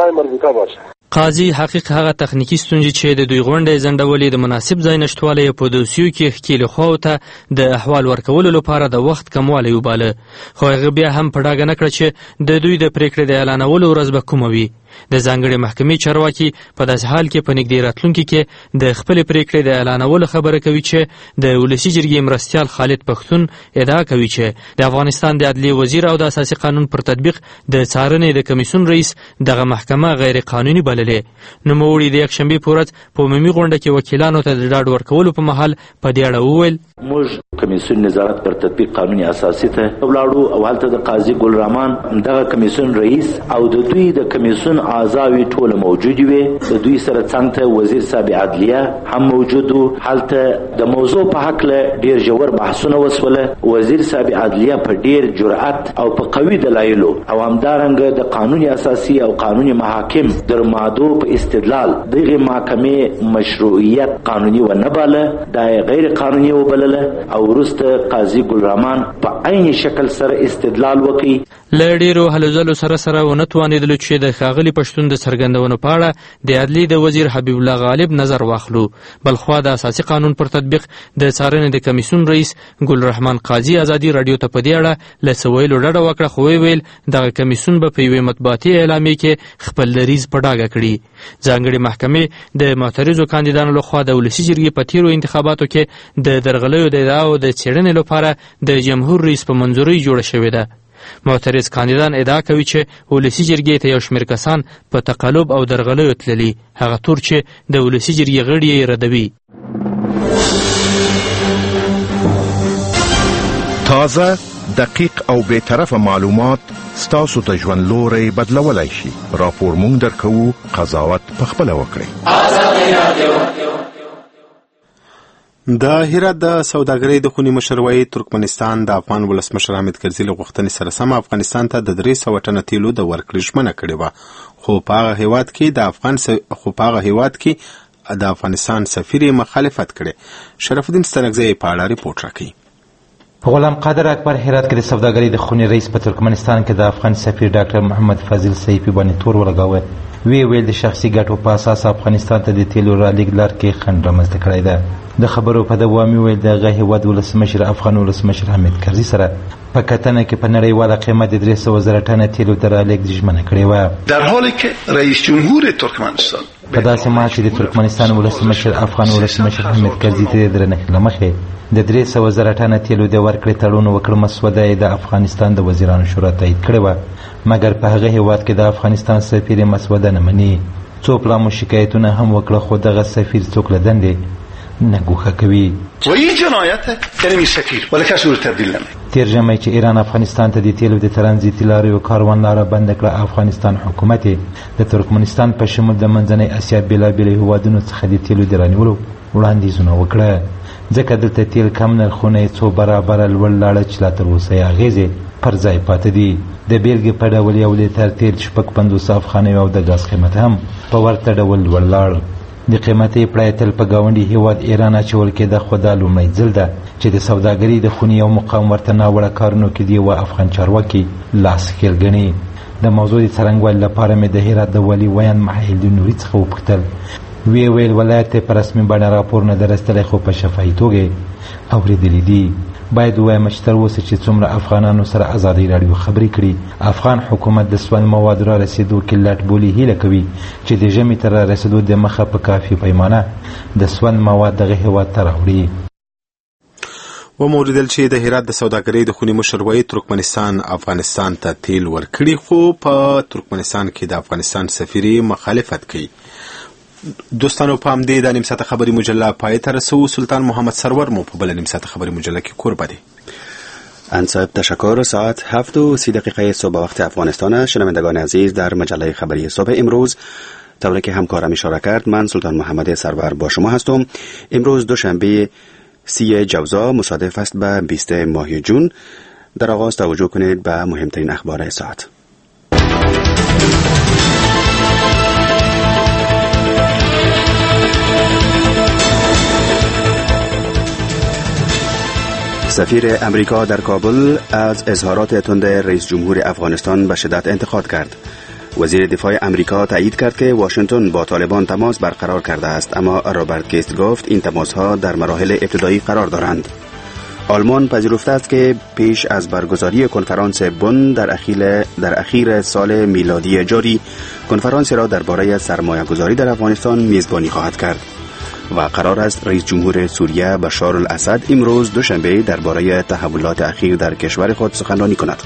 قاضي حقیق هغه تخنیکی ستونزې چې د دوی غونډې ځنډولې د مناسب ځای نشتوالی په دوسیو کې ښکېلې خواو ته د احوال ورکولو لپاره د وخت کموالی وباله، خو هغه بیا هم په ډاګه نه کړه چې د دوی د پریکړې د اعلانولو ورځ به کومه وي. د ځانګړې محکمې چارواکي په داسې حال کې په نږدې راتلونکي کې د خپلې پریکړې د اعلانولو خبره کوي چې د ولسي جرګې مرستیال خالد پښتون ادعا کوي چې د افغانستان د عدلیې وزیر او د اساسي قانون پر تطبیق د څارنې د کمیسیون رئیس دغه محکمه غیر قانوني بللې. نوموړي د یکشنبې په ورځ په عمومي غونډه کې وکیلانو ته د ډاډ ورکولو په مهال په دې اړه وویل موږ کمیسیون نظارت پر تطبیق قانوني اساسي ته ولاړو او هلته د قاضي ګل رحمان دغه کمیسیون رئیس او د دوی د کمیسیون اعضاوی ټول موجود وي. د دوی سره څنګ ته وزیر صاحب عدلیه هم موجود وو. هلته د موضوع په حق له ډیر ژور بحثونه وسوله. وزیر صاحب عدلیه په ډیر جرأت او په قوي دلایلو او همدارنګه د قانوني اساسي او قانوني محاکم در مادو په استدلال دغه محکمې مشروعیت قانوني و نه باله، دا غیر قانوني وبلله او وروسته قاضي ګل رحمان په عین شکل سره استدلال وکړي. له ډیرو هلو ځلو سره سره ونه توانېدلو چې د ښاغلي پښتون د څرګندونو په اړه د عدلیې د وزیر حبیب الله غالب نظر واخلو. بلخوا د اساسي قانون پر تطبیق د څارنې د کمیسیون رئیس ګل رحمان قاضي ازادي راډیو ته په دې اړه له څه ویلو ډډه وکړه، خو ویل دغه کمیسیون به په یوې مطبوعاتي اعلامیې کې خپل دریځ په ډاګه کړي. ځانګړې محکمې د معترضو کاندیدانو لخوا د ولسي جرګې په تیرو انتخاباتو کې د درغلیو د ادعاو د څېړنې لپاره د جمهور رئیس په منظورۍ جوړه شوې ده. معترض کاندیدان ادعا کوي چې ولسي جرګې ته یو شمېر کسان په تقلب او درغلیو تللي، هغه تور چې د ولسي جرګې غړي یې ردوي. تازه، دقیق او بی‌طرفه معلومات ستاسو ته ژوند لوری بدلولی شي. راپور مونږ درکوو، قضاوت پخپله وکړئ. د هرات د سوداګرۍ د خوني مشر وایي ترکمنستان د افغان ولسمشر حامد کرزي له غوښتنې سره سم افغانستان ته د درې سوه ټنه تیلو د ورکړې ژمنه کړې وه، خو په هغه هیواد کې د افغان س... خو په هغه هیواد کې د افغانستان سفیر مخالفت کړي. شرف الدین سترګزی په اړه ریپورت راکړي. غلام قادر اکبر هرات کې د سوداګرۍ د خوني رئیس په ترکمنستان کې د افغان سفیر ډاکټر محمد فاضل سیفي باندې تور ولګاوه. وی ویل د شخصي ګټو په اساس افغانستان ته د تیلو رالېږد لار کې خنډ رامنځته کړی ده. د خبرو په دوام ویل دغه هیواد ولسمشر افغان ولسمشر حامد کرزي سره په کتنه کې په نړیواله قیمت د درې سوه زره ټنه تیلو د رالېږد ژمنه کړې وه. در حالی که رئیس جمهور ترکمنستان په داسې مهال چې د ترکمنستان ولسمشر افغان ولسمشر حامد کرزي ته د درنښت له مخې د درې سوه زره ټنه تیلو د ورکړې تړون وکړ مسوده یې د افغانستان د وزیرانو شورا تایید کړې وه، مګر په هغه هیواد کې د افغانستان سفیر مسوده نه مني. څو پلامو شکایتونه هم وکړه، خو دغه سفیر څوک له دندې نه ګوښه کوي. و این جنایت یعنی می سفیر ولی کسی رو تبدیل نمی. تیر ژمی چې ایران افغانستان ته د تیلو د ترانزیتي لارو کاروان لاره بند کړه، افغانستان حکومت د ترکمنستان په شمول د منځنۍ اسیا بېلابېلو هیوادونو څخه د تیلو د رانیولو وړاندیزونه وکړه، ځکه دلته تیل کم نرخونه یې څو برابره لوړ لاړه چې لا تر اوسه یې اغېزې پر ځای پاتې دي. د بیلګې په ډول یو لیتر تیل شپږ پنځوس افغانۍ او د ګاز قیمت هم په ورته ډول لوړ لاړ. د قیمتي پړی تل په ګاونډي هیواد ایران اچول کېده، خو دا لومړی ځل ده چې د سوداګرۍ د خوني یو مقام ورته ناوړه کارونو کې د یوه افغان چارواکي لاس ښکېل ګڼي. د موضوع د څرنګوالي لپاره مې د هرات د والي ویان محیالدین نوري څخه وپوښتل. وی ویل ولایت په رسمي بڼه راپور نه درستلی، خو په شفاهي توګه اورېدلی دي. باید ووایم چې تر اوسه چې څومره افغانانو سره ازادي راډیو خبرې کړي، افغان حکومت د سون موادو را رسېدو کې لټ بولي هیله کوي چې د ژمي تر را رسېدو د مخه په کافي پیمانه د سون مواد دغه هېواد ته راوړي. و موریدل چې د هرات د سوداګرۍ د خونی مشر وای ترکمنستان افغانستان ته تیل ورکړي خو په ترکمنستان کې د افغانستان سفیر مخالفت کوي. دوستانو پام دې د نیم ساعت خبری مجله پای ته رسو. سلطان محمد سرور مو په بل نیم ساعت خبری مجله کې قربا دی. انصاب تشکر. ساعت هفت و سی دقیقه صبح وقت افغانستان. شنوندگان عزیز، در مجله خبری صبح امروز طوری که همکارم اشاره کرد، من سلطان محمد سرور با شما هستم. امروز دوشنبه سی جوزا مصادف است به بیست ماه جون. در آغاز توجه کنید به مهمترین اخبار ساعت. سفیر امریکا در کابل از اظهارات تند رئیس جمهور افغانستان به شدت انتقاد کرد. وزیر دفاع امریکا تایید کرد که واشنگتن با طالبان تماس برقرار کرده است، اما رابرت گیتس گفت این تماس‌ها در مراحل ابتدایی قرار دارند. آلمان پذیرفته است که پیش از برگزاری کنفرانس بن در اخیر در اخیر سال میلادی جاری کنفرانس را درباره سرمایه‌گذاری در افغانستان میزبانی خواهد کرد. و قرار است رئیس جمهور سوریه بشار الاسد امروز دوشنبه درباره تحولات اخیر در کشور خود سخنرانی کند.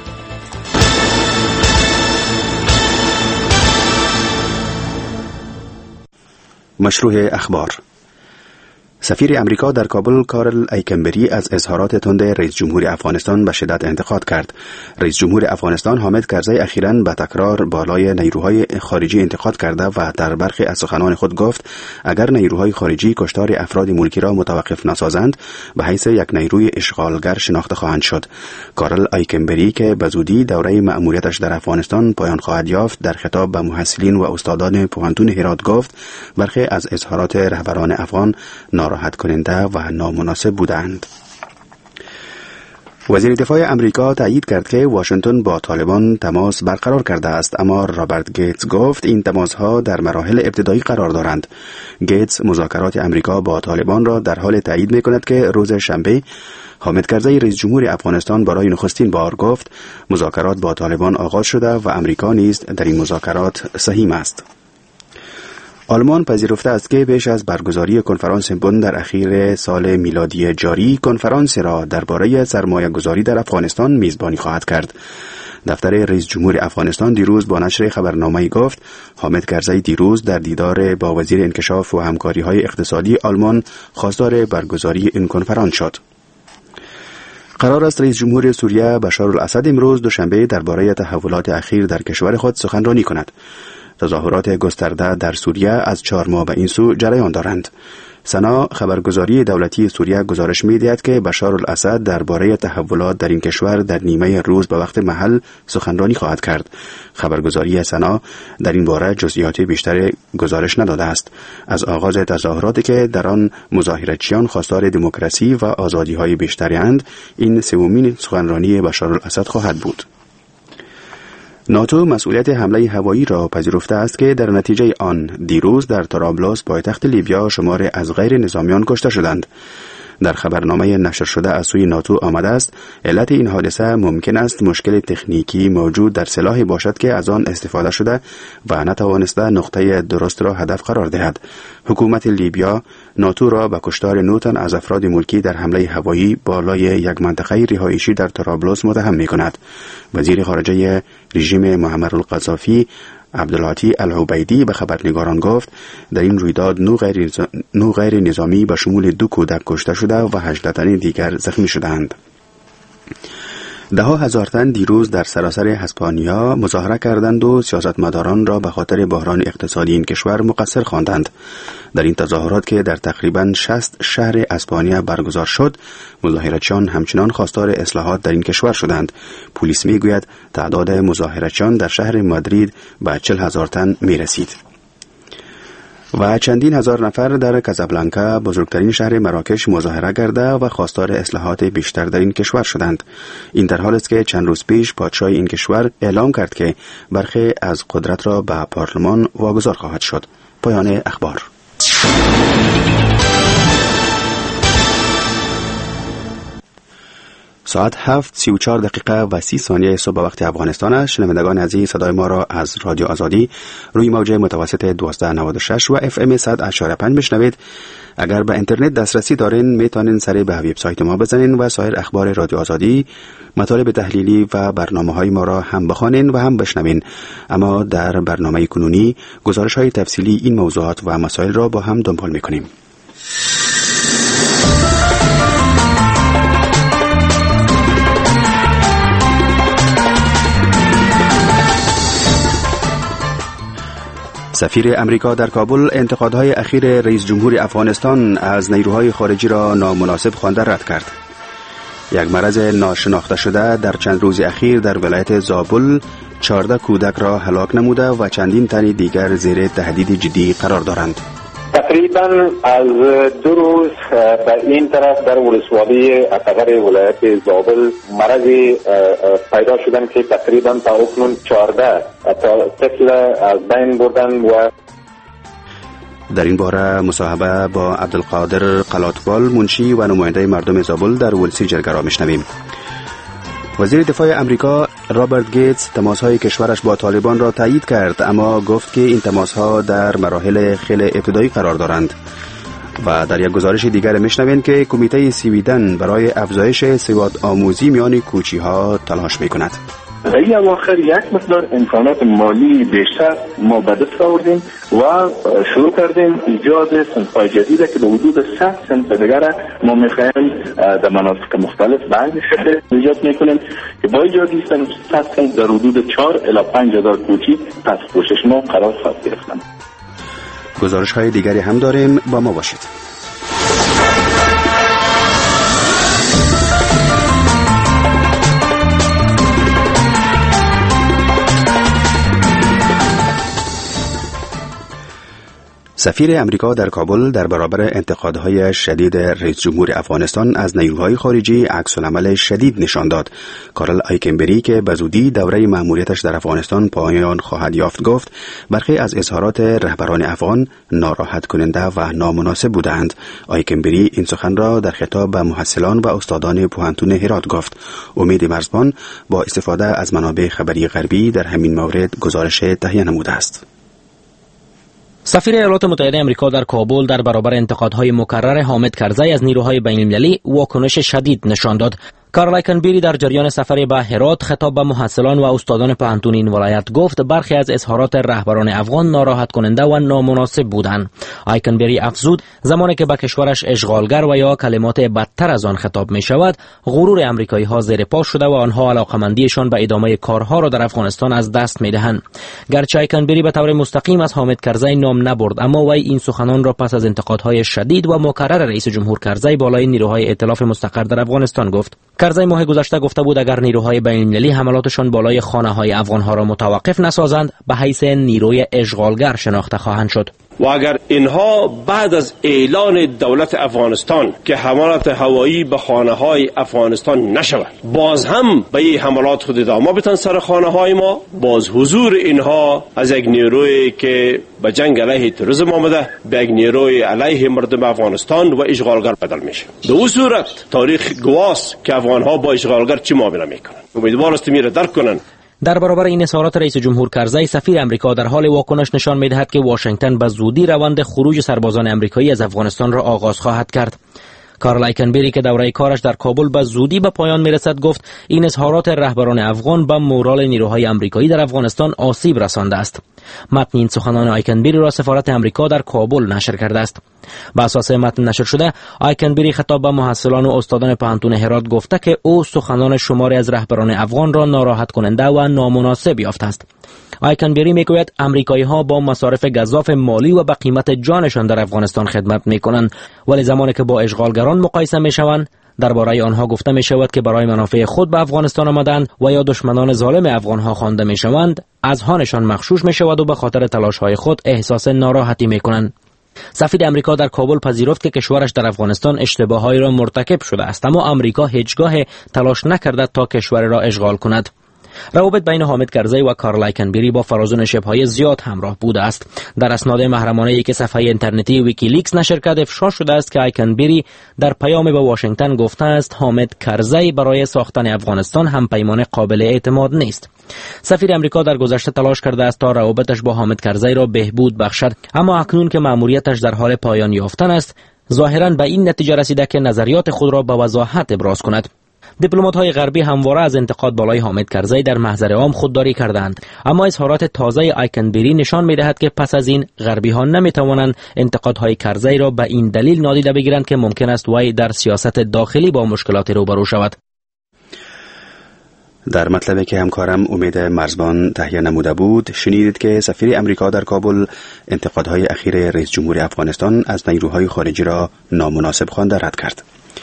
مشروع اخبار. سفیر امریکا در کابل کارل ایکنبری از اظهارات تند رئیس جمهور افغانستان به شدت انتقاد کرد. رئیس جمهور افغانستان حامد کرزی اخیراً به تکرار بالای نیروهای خارجی انتقاد کرده و در برخی از سخنان خود گفت اگر نیروهای خارجی کشتار افراد ملکی را متوقف نسازند به حیث یک نیروی اشغالگر شناخته خواهند شد. کارل ایکنبری که به زودی دوره مأموریتش در افغانستان پایان خواهد یافت در خطاب به محصلین و استادان پوهنتون هرات گفت برخی از اظهارات رهبران افغان ناراحت کننده و نامناسب بودند. وزیر دفاع امریکا تایید کرد که واشنگتن با طالبان تماس برقرار کرده است، اما رابرت گیتس گفت این تماس‌ها در مراحل ابتدایی قرار دارند. گیتس مذاکرات امریکا با طالبان را در حال تایید می‌کند که روز شنبه حامد کرزی رئیس جمهور افغانستان برای نخستین بار گفت مذاکرات با طالبان آغاز شده و امریکا نیز در این مذاکرات سهیم است. آلمان پذیرفته است که پیش از برگزاری کنفرانس بن در اخیر سال میلادی جاری کنفرانس را درباره سرمایه‌گذاری در افغانستان میزبانی خواهد کرد. دفتر رئیس جمهور افغانستان دیروز با نشر خبرنامه‌ای گفت حامد کرزی دیروز در دیدار با وزیر انکشاف و همکاری‌های اقتصادی آلمان خواستار برگزاری این کنفرانس شد. قرار است رئیس جمهور سوریه بشار الاسد امروز دوشنبه درباره تحولات اخیر در کشور خود سخنرانی کند. تظاهرات گسترده در سوریه از چهار ماه به این سو جریان دارند. سنا خبرگزاری دولتی سوریه گزارش می‌دهد که بشار الاسد درباره تحولات در این کشور در نیمه روز به وقت محل سخنرانی خواهد کرد. خبرگزاری سنا در این باره جزئیات بیشتری گزارش نداده است. از آغاز تظاهراتی که در آن مظاهرچیان خواستار دموکراسی و آزادی‌های بیشتری اند، این سومین سخنرانی بشار الاسد خواهد بود. ناتو مسئولیت حمله هوایی را پذیرفته است که در نتیجه آن دیروز در طرابلس پایتخت لیبیا شمار از غیر نظامیان کشته شدند. در خبرنامه نشر شده از سوی ناتو آمده است علت این حادثه ممکن است مشکل تکنیکی موجود در سلاحی باشد که از آن استفاده شده و نتوانسته نقطه درست را هدف قرار دهد. حکومت لیبیا ناتو را به کشتار نه تن از افراد ملکی در حمله هوایی بالای یک منطقه رهایشی در طرابلس متهم می‌کند. وزیر خارجه رژیم معمر القذافی عبدالعاطی العبیدی به خبرنگاران گفت در این رویداد نو غیر, نو غیر نظامی به شمول دو کودک کشته شده و هجده تن دیگر زخمی شدند. ده ها هزار تن دیروز در سراسر اسپانیا مظاهره کردند و سیاستمداران را به خاطر بحران اقتصادی این کشور مقصر خواندند. در این تظاهرات که در تقریباً شصت شهر اسپانیا برگزار شد، مظاهرچیان همچنان خواستار اصلاحات در این کشور شدند. پلیس میگوید تعداد مظاهرچیان در شهر مادرید به چهل هزار تن می رسید. و چندین هزار نفر در کازابلانکا بزرگترین شهر مراکش مظاهره کرده و خواستار اصلاحات بیشتر در این کشور شدند. این در حالی است که چند روز پیش پادشاه این کشور اعلام کرد که برخی از قدرت را به پارلمان واگذار خواهد شد. پایان اخبار. ساعت هفت سی و چهار دقیقه و سی ثانیه صبح وقت افغانستان است. شنوندگان عزیز، صدای ما را از رادیو آزادی روی موج متوسط دویست و نود و شش و اف ام صد و پنج بشنوید. اگر به اینترنت دسترسی دارین میتونین سری به وبسایت ما بزنین و سایر اخبار رادیو آزادی، مطالب تحلیلی و برنامه‌های ما را هم بخوانین و هم بشنوین. اما در برنامه کنونی گزارش‌های تفصیلی این موضوعات و مسائل را با هم دنبال می‌کنیم. سفیر امریکا در کابل انتقادهای اخیر رئیس جمهور افغانستان از نیروهای خارجی را نامناسب خوانده رد کرد. یک مرض ناشناخته شده در چند روز اخیر در ولایت زابل چهارده کودک را هلاک نموده و چندین تن دیگر زیر تهدید جدی قرار دارند. تقریبا از دو روز به این طرف در ولسوالی اتغر ولایت زابل مرضی پیدا شدن که تقریبا تا اکنون چهارده طفل از بین بردن. و در این باره مصاحبه با عبدالقادر قلاتوال، منشی و نماینده مردم زابل در ولسی جرگه را میشنویم. وزیر دفاع امریکا رابرت گیتس تماس‌های کشورش با طالبان را تایید کرد، اما گفت که این تماس‌ها در مراحل خیلی ابتدایی قرار دارند. و در یک گزارش دیگر میشنویم که کمیته سویدن برای افزایش سواد آموزی میان کوچی‌ها تلاش می‌کند. در این اواخر یک مقدار امکانات مالی بیشتر ما به دست آوردیم و شروع کردیم ایجاد صنف‌های جدید که به حدود صد صنف دیگر ما می‌خواهیم در مناطق مختلف به این شکل ایجاد می‌کنیم که با ایجاد این صد صنف در حدود چهار الی پنج هزار کوچی تحت پوشش ما قرار خواهد گرفت. گزارش‌های دیگری هم داریم، با ما باشید. سفیر امریکا در کابل در برابر انتقادهای شدید رئیس جمهور افغانستان از نیروهای خارجی عکس‌العمل شدید نشان داد. کارل آیکنبری که به زودی دوره مأموریتش در افغانستان پایان خواهد یافت گفت برخی از اظهارات رهبران افغان ناراحت کننده و نامناسب بودند. آیکنبری این سخن را در خطاب به محصلان و استادان پوهنتون هرات گفت. امید مرزبان با استفاده از منابع خبری غربی در همین مورد گزارش تهیه نموده است. سفیر ایالات متحده آمریکا در کابل در برابر انتقادهای مکرر حامد کرزی از نیروهای بین‌المللی واکنش شدید نشان داد. کارل آیکنبری در جریان سفر به هرات خطاب به محصلان و استادان پوهنتون این ولایت گفت برخی از اظهارات رهبران افغان ناراحت کننده و نامناسب بودند. آیکنبری افزود زمانی که به کشورش اشغالگر و یا کلمات بدتر از آن خطاب می شود، غرور امریکایی ها زیر پا شده و آنها علاقمندیشان به ادامه کارها را در افغانستان از دست می دهند. گرچه آیکنبری به طور مستقیم از حامد کرزی نام نبرد، اما وی این سخنان را پس از انتقادهای شدید و مکرر رئیس جمهور کرزی بالای نیروهای ائتلاف مستقر در افغانستان گفت. کرزی ماه گذشته گفته بود اگر نیروهای بین‌المللی حملاتشان بالای خانه‌های افغان‌ها را متوقف نسازند، به حیث نیروی اشغالگر شناخته خواهند شد. و اگر اینها بعد از اعلان دولت افغانستان که حملات هوایی به خانه‌های افغانستان نشود، باز هم به این حملات خود ادامه بدن سر خانه‌های ما، باز حضور اینها از یک نیروی که به جنگ علیه تروریسم آمده به یک نیروی علیه مردم افغانستان و اشغالگر بدل میشه. در اون صورت تاریخ گواست که افغان‌ها با اشغالگر چه معامله میکنن. امیدوار است میره درک کنن. در برابر این اظهارات رئیس جمهور کرزی، سفیر امریکا در حال واکنش نشان می‌دهد که واشنگتن به زودی روند خروج سربازان امریکایی از افغانستان را آغاز خواهد کرد. کارل آیکنبری که دوره کارش در کابل به زودی به پایان میرسد گفت این اظهارات رهبران افغان به مورال نیروهای امریکایی در افغانستان آسیب رسانده است. متن این سخنان آیکنبری را سفارت امریکا در کابل نشر کرده است. بر اساس متن نشر شده، آیکنبری خطاب به محصلان و استادان پوهنتون هرات گفته که او سخنان شماری از رهبران افغان را ناراحت کننده و نامناسب یافته است. آیکنبری میگوید امریکایی ها با مصارف گزاف مالی و به قیمت جانشان در افغانستان خدمت میکنند، ولی زمانی که با اشغالگران مقایسه میشوند درباره آنها گفته می شود که برای منافع خود به افغانستان آمدند و یا دشمنان ظالم افغانها خوانده می شوند، از هانشان مغشوش می شود و به خاطر تلاش های خود احساس ناراحتی می کنند. سفیر امریکا در کابل پذیرفت که کشورش در افغانستان اشتباهایی را مرتکب شده است، اما امریکا هیچگاه تلاش نکرده تا کشور را اشغال کند. روابط بین حامد کرزی و کارل آیکنبری با فرازون شبههای زیاد همراه بوده است. در اسناد محرمانه‌ای که صفحه اینترنتی ویکیلیکس نشر کرده افشا شده است که آیکنبری در پیام به واشنگتن گفته است حامد کرزی برای ساختن افغانستان هم پیمان قابل اعتماد نیست. سفیر امریکا در گذشته تلاش کرده است تا روابطش با حامد کرزی را بهبود بخشد، اما اکنون که مأموریتش در حال پایان یافتن است ظاهراً به این نتیجه رسیده که نظریات خود را به وضاحت ابراز کند. دیپلمات‌های غربی همواره از انتقاد بالای حامد کرزی در محضر عام خودداری کردند، اما اظهارات تازه آیکنبری نشان می‌دهد که پس از این غربی‌ها نمی‌توانند انتقادهای کرزی را به این دلیل نادیده بگیرند که ممکن است وی در سیاست داخلی با مشکلات روبرو شود. در مطلبی که همکارم امید مرزبان تهیه نموده بود شنیدید که سفیر امریکا در کابل انتقادهای اخیر رئیس جمهور افغانستان از نیروهای خارجی را نامناسب خوانده رد کرد.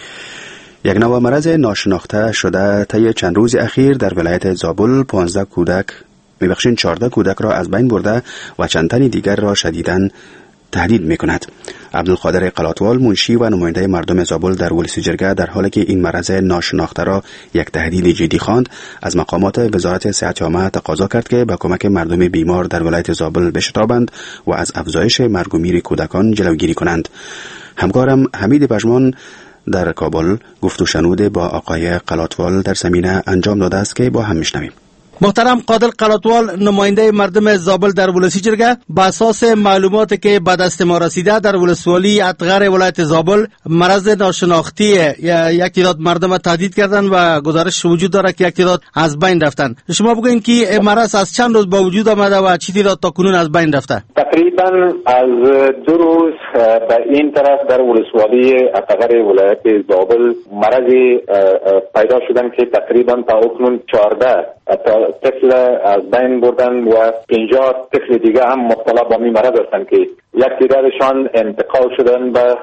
یک نوع مرض ناشناخته شده طی چند روز اخیر در ولایت زابل پانزده کودک میبخشین چهارده کودک را از بین برده و چند تن دیگر را شدیداً تهدید میکند. عبدالقادر قلاتوال منشی و نماینده مردم زابل در ولسی جرگه در حالی که این مرض ناشناخته را یک تهدید جدی خواند از مقامات وزارت صحت عامه تقاضا کرد که با کمک مردم بیمار در ولایت زابل بشتابند و از افزایش مرگ و میر کودکان جلوگیری کنند. همکارم حمید پژمان در کابل گفت و شنود با آقای قلاتوال در زمینه انجام داده است که با هم میشنویم. محترم قادر قلاتوال، نماینده مردم زابل در ولسی جرگه، با اساس معلوماتی که به دست ما رسیده در ولسوالی اطغر ولایت زابل مرض ناشناختی یک تعداد مردم تهدید کردن و گزارش وجود داره که یک تعداد از بین رفتن. شما بگوین که مرض از چند روز با وجود آمده و چی تعداد تا کنون از بین رفته؟ تقریبا از دو روز به این طرف در ولسوالی اطغر ولایت زابل مرض پیدا شدن که تقریبا تا اکنون چهارده طفل از بین بردن و پنجاه طفل دیگه هم مبتلا به این مرض هستند که یک تعدادشان انتقال شدن به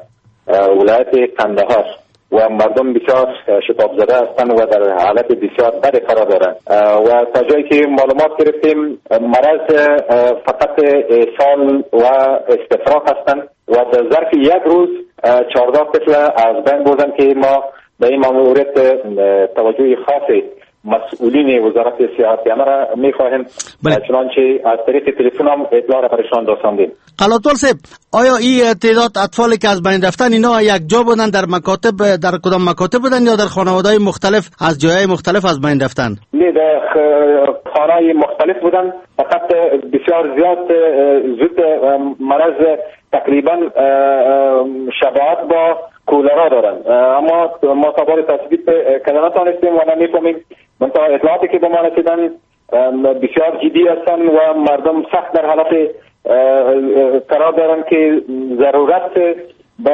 ولایت قندهار و مردم بسیار شتاب زده هستند و در حالت بسیار بد قرار دارند و تا جایی که معلومات گرفتیم مرض فقط سال و استفراغ هستند و در ظرف یک روز چهارده طفل از بین بردن که ما به این ماموریت توجه خاصی مسئولین وزارت صحت عامه را می‌خواهیم چنانچه از طریق تلفن هم اطلاع را برشان رساندیم. قلاتوال صاحب، آیا این تعداد اطفالی که از بین رفتن اینا یک جا بودن در مکاتب در کدام مکاتب بودن یا در خانواده‌های مختلف از جایهای مختلف از بین رفتن؟ نه، در خانه‌های مختلف بودن، فقط بسیار زیاد زود مرض تقریبا شباهت با کولرا دارن، اما ما تا بار تثبیت کردن نتوانستیم و نمی‌فهمیم. منتها اطلاعاتی که به ما رسیدن بسیار جدی هستند و مردم سخت در حالت قرار دارند که ضرورت به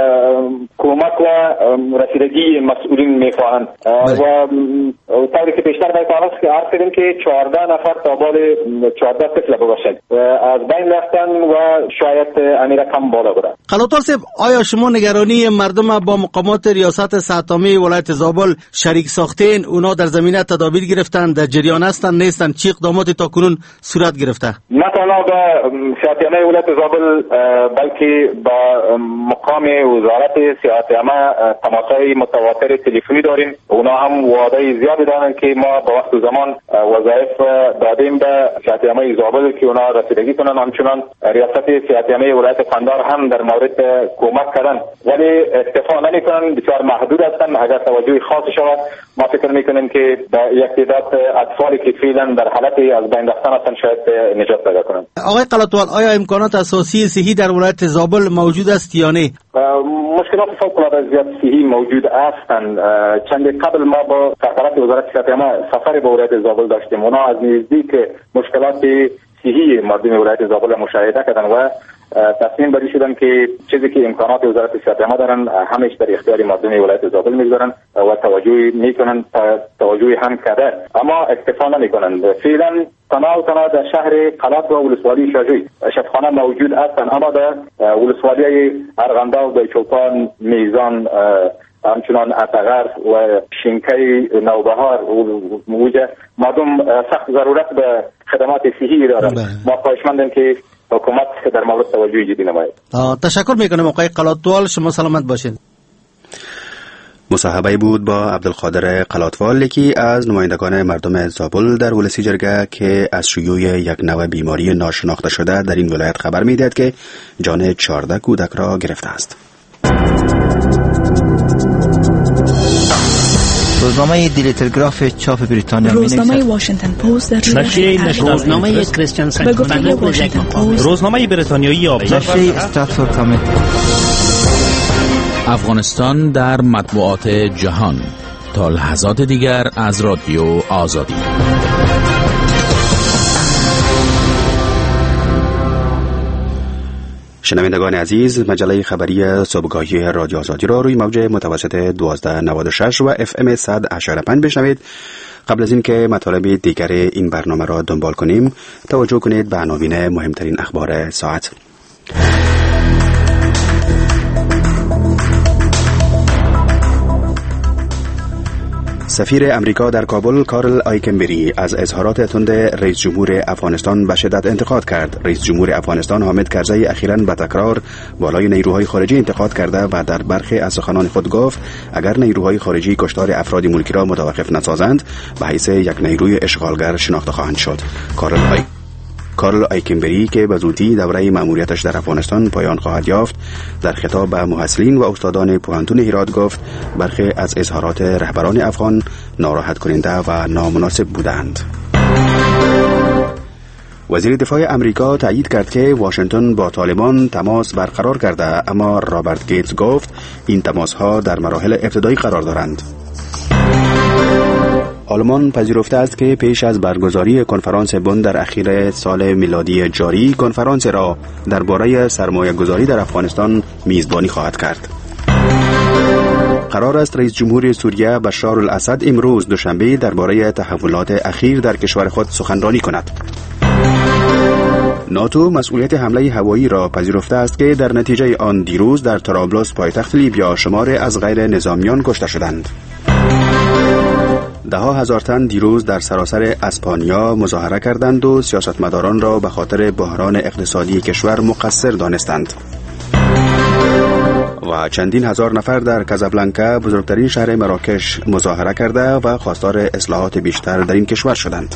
کمک و رسیدگی مسئولین میخواهند و طوری که بیشتر باید عرض کردیم که چهارده نفر تا بال چهارده طفل باشند از بین رفتن و شاید امیر کم بالا بودن. قلاتوال صاحب، آیا شما نگرانی مردم با مقامات ریاست صحت عامه ولایت زابل شریک ساختین؟ اونا در زمینه تدابیر گرفتن، در جریان هستن نیستن؟ چی اقداماتی تا کنون صورت گرفته؟ نه تنها به صحت عامه ولایت زابل بلکه با مقام وزارت صحت عامه تماس‌های متواتر تلفنی داریم. اونا هم وعده زیادی دارن که ما با وقت و زمان وظایف دادیم به صحت عامه زابل که اونا رسیدگی کنن. همچنان ریاست صحت عامه ولایت قندهار هم در مورد کمک کردن ولی اکتفا نمی‌کنن، بسیار محدود هستن. اگر توجه خاص شود ما فکر می‌کنیم که با یک تعداد اطفالی که فعلا در حالت از بین رفتن هستن شاید نجات پیدا کنن. آقای قلاتوال، آیا امکانات اساسی صحی در ولایت زابل موجود است یا نه؟ مشکلات فوق‌العاده زیاد صحی موجود هستند. چند قبل ما با سفارت وزارت صحت عامه سفر به ولایت زابل داشتیم. اونا از نزدیک مشکلات صحی مردم ولایت زابل مشاهده کردن و تصمیم بری شدن که چیزی که امکانات وزارت صحت عامه دارن همیشه در اختیار مردم ولایت زابل میگذارن و توجه میکنن، توجه هم کرده اما اکتفا نمیکنن. فعلا تنها و تنها در شهر قلات و ولسوالی شاجوی شفخانه موجود هستند، اما در ولسوالی ارغنده و بیچوپان، میزان، همچنان اطغر و شینکای نوبهار موجه مردم سخت ضرورت به خدمات صحی دارند. ما خواهشمندیم که حکومت در مورد توجه جدی نماید. تشکر میکنم آقای قلاتوال، شما سلامت باشید. مصاحبه بود با عبدالقادر قلاتوال، یکی از نمایندگان مردم زابل در ولسی جرگه که از شیوع یک نوع بیماری ناشناخته شده در این ولایت خبر می‌دهد که جان چهارده کودک را گرفته است. روزنامه دیلی تلگراف چاپ بریتانیا روزنامه واشنگتن پست در نشریه روزنامه کریستیان سنت واشنگتن پست، روزنامه بریتانیایی آب، نشریه استراتفورد کامیت. افغانستان در مطبوعات جهان تا لحظات دیگر از رادیو آزادی. شنوندگان عزیز، مجله خبری صبحگاهی رادیو آزادی را روی موج متوسط دوازده نود و شش و اف ام صد و هشت و پنج بشنوید. قبل از اینکه مطالب دیگر این برنامه را دنبال کنیم، توجه کنید به عناوین مهمترین اخبار ساعت. سفیر امریکا در کابل کارل آیکنبری از اظهارات تند رئیس جمهور افغانستان به شدت انتقاد کرد. رئیس جمهور افغانستان حامد کرزی اخیراً به تکرار بالای نیروهای خارجی انتقاد کرده و در برخی از سخنان خود گفت اگر نیروهای خارجی کشتار افراد ملکی را متوقف نسازند به حیث یک نیروی اشغالگر شناخته خواهند شد. کارل آی کارل آیکنبری که به زودی دوره مأموریتش در افغانستان پایان خواهد یافت، در خطاب به محصلین و استادان پوهنتون هرات گفت برخی از اظهارات رهبران افغان ناراحت کننده و نامناسب بودند. وزیر دفاع امریکا تایید کرد که واشنگتن با طالبان تماس برقرار کرده، اما رابرت گیتس گفت این تماس‌ها در مراحل ابتدایی قرار دارند. آلمان پذیرفته است که پیش از برگزاری کنفرانس بن در اخیر سال میلادی جاری، کنفرانس را درباره سرمایه‌گذاری در افغانستان میزبانی خواهد کرد. قرار است رئیس جمهور سوریه بشار الاسد امروز دوشنبه درباره تحولات اخیر در کشور خود سخنرانی کند. ناتو مسئولیت حمله هوایی را پذیرفته است که در نتیجه آن دیروز در طرابلس پایتخت لیبیا شمار از غیر نظامیان کشته شدند. ده ها هزار تن دیروز در سراسر اسپانیا مظاهره کردند و سیاستمداران را به خاطر بحران اقتصادی کشور مقصر دانستند. و چندین هزار نفر در کازابلانکا، بزرگترین شهر مراکش، مظاهره کرده و خواستار اصلاحات بیشتر در این کشور شدند.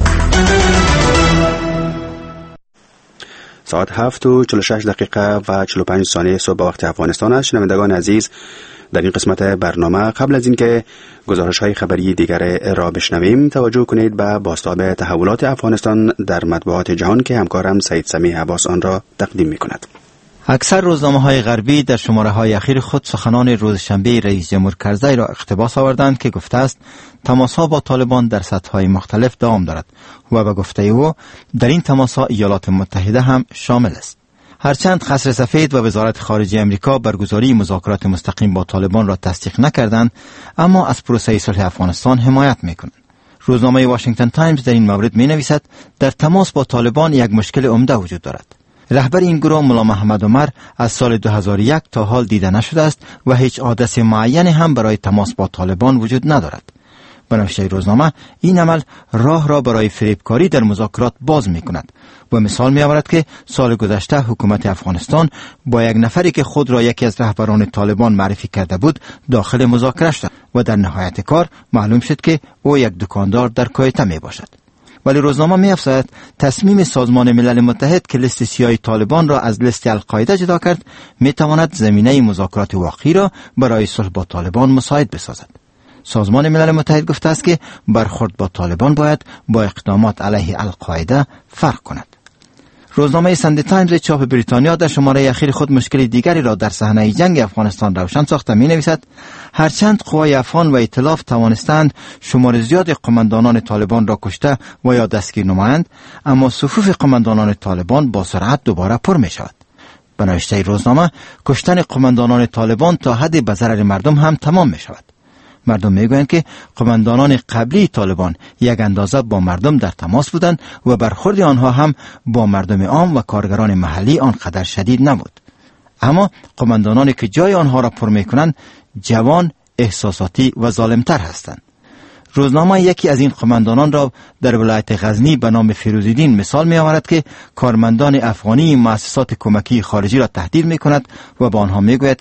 ساعت هفت و چهل و شش دقیقه و چهل و پنج ثانیه صبح وقت افغانستان است. شنوندگان عزیز، در این قسمت برنامه قبل از اینکه گزارش‌های خبری دیگر را بشنویم، توجه کنید به بازتاب تحولات افغانستان در مطبوعات جهان که همکارم سعید سمیع عباس آن را تقدیم می‌کند. اکثر روزنامه‌های غربی در شماره‌های اخیر خود سخنان روز شنبه رئیس جمهور کرزی را اقتباس آوردند که گفته است تماس‌ها با طالبان در سطح‌های مختلف دوام دارد و به گفته او در این تماس‌ها ایالات متحده هم شامل است. هرچند قصر سفید و وزارت خارجه امریکا برگزاری مذاکرات مستقیم با طالبان را تصدیق نکردند، اما از پروسه صلح افغانستان حمایت می‌کنند. روزنامه واشنگتن تایمز در این مورد می‌نویسد در تماس با طالبان یک مشکل عمده وجود دارد. رهبر این گروه ملا محمد عمر از سال دو هزار و یک تا حال دیده نشده است و هیچ عادت معینی هم برای تماس با طالبان وجود ندارد. به نوشته روزنامه این عمل راه را برای فریبکاری در مذاکرات باز می کند و مثال می آورد که سال گذشته حکومت افغانستان با یک نفری که خود را یکی از رهبران طالبان معرفی کرده بود داخل مذاکره شد و در نهایت کار معلوم شد که او یک دکاندار در کویته می باشد. ولی روزنامه می افزاید تصمیم سازمان ملل متحد که لیست سیاه طالبان را از لیست القاعده جدا کرد می تواند زمینه مذاکرات واقعی را برای صلح با طالبان مساعد بسازد. سازمان ملل متحد گفته است که برخورد با طالبان باید با اقدامات علیه القاعده فرق کند. روزنامه ساندی تایمز چاپ بریتانیا در شماره اخیر خود مشکل دیگری را در صحنه جنگ افغانستان روشن ساخته می نویسد هرچند قوای افغان و ائتلاف توانستند شمار زیاد قماندانان طالبان را کشته و یا دستگیر نمایند، اما صفوف قماندانان طالبان با سرعت دوباره پر می شود. به نوشته روزنامه کشتن قماندانان طالبان تا حد به ضرر مردم هم تمام می شود. مردم میگویند که قماندانان قبلی طالبان یک اندازه با مردم در تماس بودند و برخورد آنها هم با مردم عام و کارگران محلی آنقدر شدید نبود. اما قماندانانی که جای آنها را پر میکنند جوان، احساساتی و ظالمتر هستند. روزنامه یکی از این قماندانان را در ولایت غزنی به نام فیروزالدین مثال می آورد که کارمندان افغانی مؤسسات کمکی خارجی را تهدید می کند و با آنها می گوید که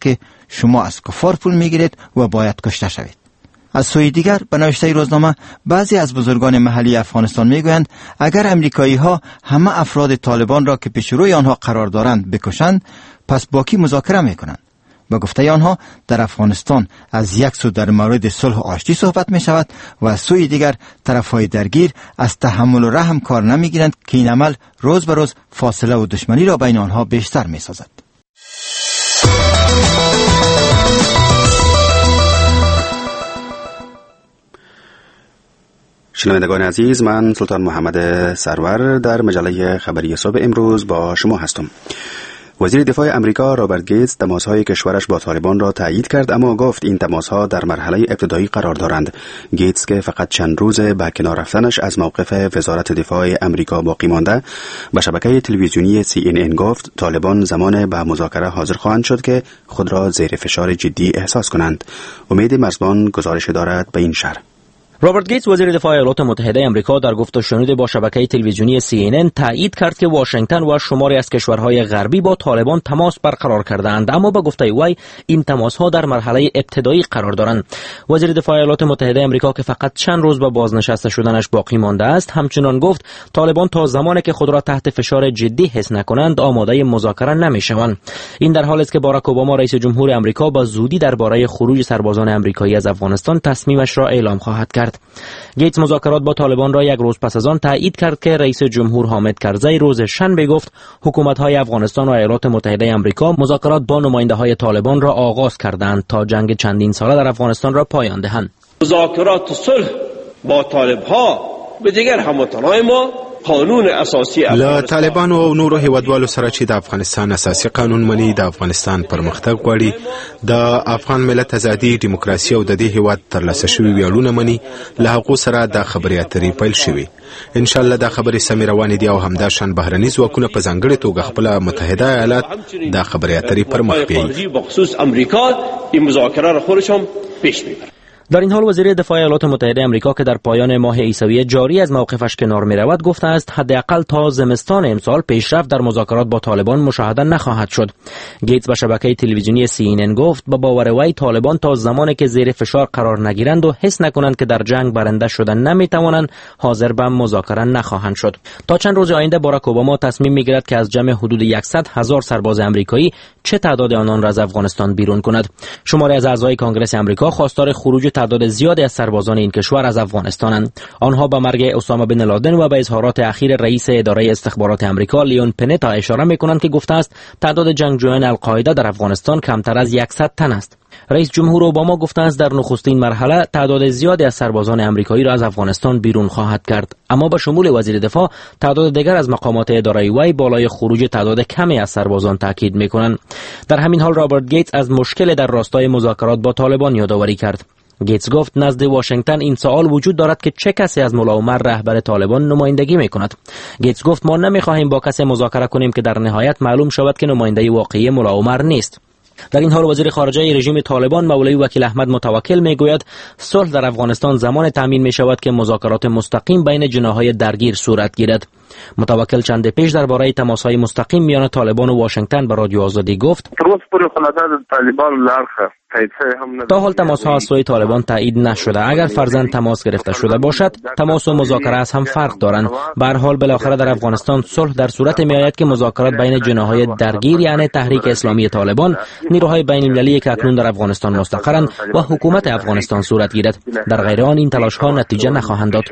شما از کفار پول میگیرید و باید کشته شوید. از سوی دیگر به نوشته روزنامه بعضی از بزرگان محلی افغانستان میگویند اگر امریکایی ها همه افراد طالبان را که پیش روی آنها قرار دارند بکشند پس با کی مذاکره میکنند؟ به گفته آنها در افغانستان از یک سو در مورد صلح و آشتی صحبت می شود و از سوی دیگر طرفهای درگیر از تحمل و رحم کار نمی گیرند که این عمل روز به روز فاصله و دشمنی را بین آنها بیشتر می سازد. شنوندگان عزیز، من سلطان محمد سرور در مجله خبری صبح امروز با شما هستم. وزیر دفاع امریکا رابرت گیتس تماس‌های کشورش با طالبان را تایید کرد، اما گفت این تماس‌ها در مرحله ابتدایی قرار دارند. گیتس که فقط چند روز به کنار رفتنش از موقف وزارت دفاع امریکا باقی مانده، به شبکه تلویزیونی سی ان ان گفت طالبان زمان به مذاکره حاضر خواهند شد که خود را زیر فشار جدی احساس کنند. امید مرزبان گزارش دارد به این شرح. رابرت گیتس وزیر دفاع ایالات متحده آمریکا در گفت و شنود با شبکه تلویزیونی سی ان ان تایید کرد که واشنگتن و شماری از کشورهای غربی با طالبان تماس برقرار کردند، اما به گفته وی این تماس‌ها در مرحله ابتدایی قرار دارند. وزیر دفاع ایالات متحده آمریکا که فقط چند روز به بازنشسته شدنش باقی مانده است، همچنان گفت طالبان تا زمانی که خود را تحت فشار جدی حس نکنند آماده مذاکره نمی‌شوند. این در حالی است که باراک اوباما رئیس جمهور آمریکا با زودی درباره خروج سربازان آمریکایی از افغانستان تصمیمش را اعلام خواهد کرد. گیتس مذاکرات با طالبان را یک روز پس از آن تایید کرد که رئیس جمهور حامد کرزی روز شنبه گفت حکومت‌های افغانستان و ایالات متحده آمریکا مذاکرات با نماینده‌های طالبان را آغاز کردند تا جنگ چندین ساله در افغانستان را پایان دهند. مذاکرات صلح با طالبها به دیگر هموطنان ما قانون اساسی له طالبان او نورو هیوادوالو سره چې د افغانستان اساسي قانون مني د افغانستان پرمختګ غواړي، د افغان ملت ازادي، دیموکراسي او د دې هیواد ترلاسه شوي ویاړونه مني، له هغو سره د خبرې اترې پیل شوي. ان شاء الله دا خبرې سمې روانې دي او همدا شان بهرني ځواکونه په ځانګړې توګه خپل متحده ایالات د خبرې اترې پر مخ بیایي. بخصوص امریکا این مذاکره را خودشون پیش میبرن. در این حال وزیر دفاع ایالات متحده آمریکا که در پایان ماه عیسوی جاری از موقفش کنار می‌رود گفته است حداقل تا زمستان امسال پیشرفت در مذاکرات با طالبان مشاهده نخواهد شد. گیتس به شبکه تلویزیونی سی ان ان گفت به باور وی طالبان تا زمانی که زیر فشار قرار نگیرند و حس نکنند که در جنگ برنده شدن نمیتوانند حاضر به مذاکره نخواهند شد. تا چند روز آینده باراک اوباما تصمیم میگیرد که از جمع حدود صد هزار سرباز آمریکایی چه تعداد آنان را از افغانستان بیرون کند. شماری از اعضای کنگره آمریکا خواستار خروج تعداد زیادی از سربازان این کشور از افغانستانند. آنها به مرگ اسامه بن لادن و به اظهارات اخیر رئیس اداره استخبارات آمریکا لیون پنتا اشاره می‌کنند که گفته است تعداد جنگجویان القاعده در افغانستان کمتر از صد تن است. رئیس جمهور اوباما گفته است در نخستین مرحله تعداد زیادی از سربازان آمریکایی را از افغانستان بیرون خواهد کرد، اما به شمول وزیر دفاع تعداد دیگر از مقامات اداره وی بالای خروج تعداد کمی از سربازان تاکید می‌کنند. در همین حال رابرت گیتس از مشکل در راستای مذاکرات با طالبان یادآوری کرد. گیتس گفت نزد واشنگتن این سوال وجود دارد که چه کسی از ملا عمر رهبر طالبان نمایندگی میکند. گیتس گفت ما نمیخواهیم با کسی مذاکره کنیم که در نهایت معلوم شود که نماینده واقعی ملا عمر نیست. در این حال وزیر خارجه رژیم طالبان مولوی وکیل احمد متوکل میگوید صلح در افغانستان زمان تامین می شود که مذاکرات مستقیم بین جناح‌های درگیر صورت گیرد. متوکل چند پیش درباره تماس‌های مستقیم میان طالبان و واشنگتن به رادیو آزادی گفت تا حال تماس‌ها از سوی طالبان تایید نشده. اگر فرضاً تماس گرفته شده باشد، تماس و مذاکره از هم فرق دارند. به هر حال بالاخره در افغانستان صلح در صورت میآید که مذاکرات بین جناح‌های درگیر یعنی تحریک اسلامی طالبان، نیروهای بین‌المللی که اکنون در افغانستان مستقرند و حکومت افغانستان صورت گیرد. در غیر آن این تلاش‌ها نتیجه نخواهند داد.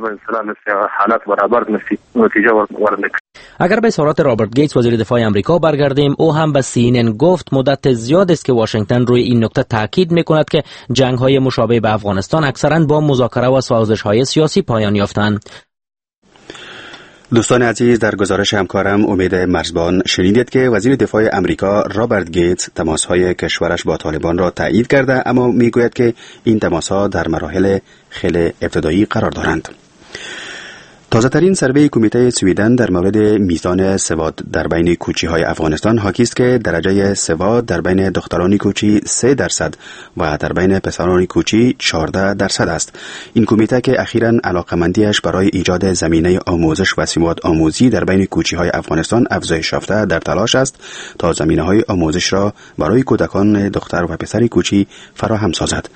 اگر به اظهارات رابرت گیتس وزیر دفاع آمریکا برگردیم، او هم به سی ان ان گفت مدت زیاد است که واشنگتن روی این نکته تاکید می‌کند که جنگ‌های مشابه به افغانستان اکثراً با مذاکره و سازش‌های سیاسی پایان یافتند. دوستان عزیز، در گزارش همکارم امید مرزبان شنیدید که وزیر دفاع امریکا رابرت گیتس تماس‌های کشورش با طالبان را تایید کرده، اما میگوید که این تماس‌ها در مراحل خیلی ابتدایی قرار دارند. تازه ترین سروی کمیته سویدن در مورد میزان سواد در بین کوچی های افغانستان حاکی است که درجه سواد در بین دختران کوچی سه درصد و در بین پسران کوچی چهارده درصد است. این کمیته که اخیراً علاقمندیش برای ایجاد زمینه آموزش و سواد آموزی در بین کوچی های افغانستان افزایش یافته در تلاش است تا زمینه های آموزش را برای کودکان دختر و پسر کوچی فراهم سازد.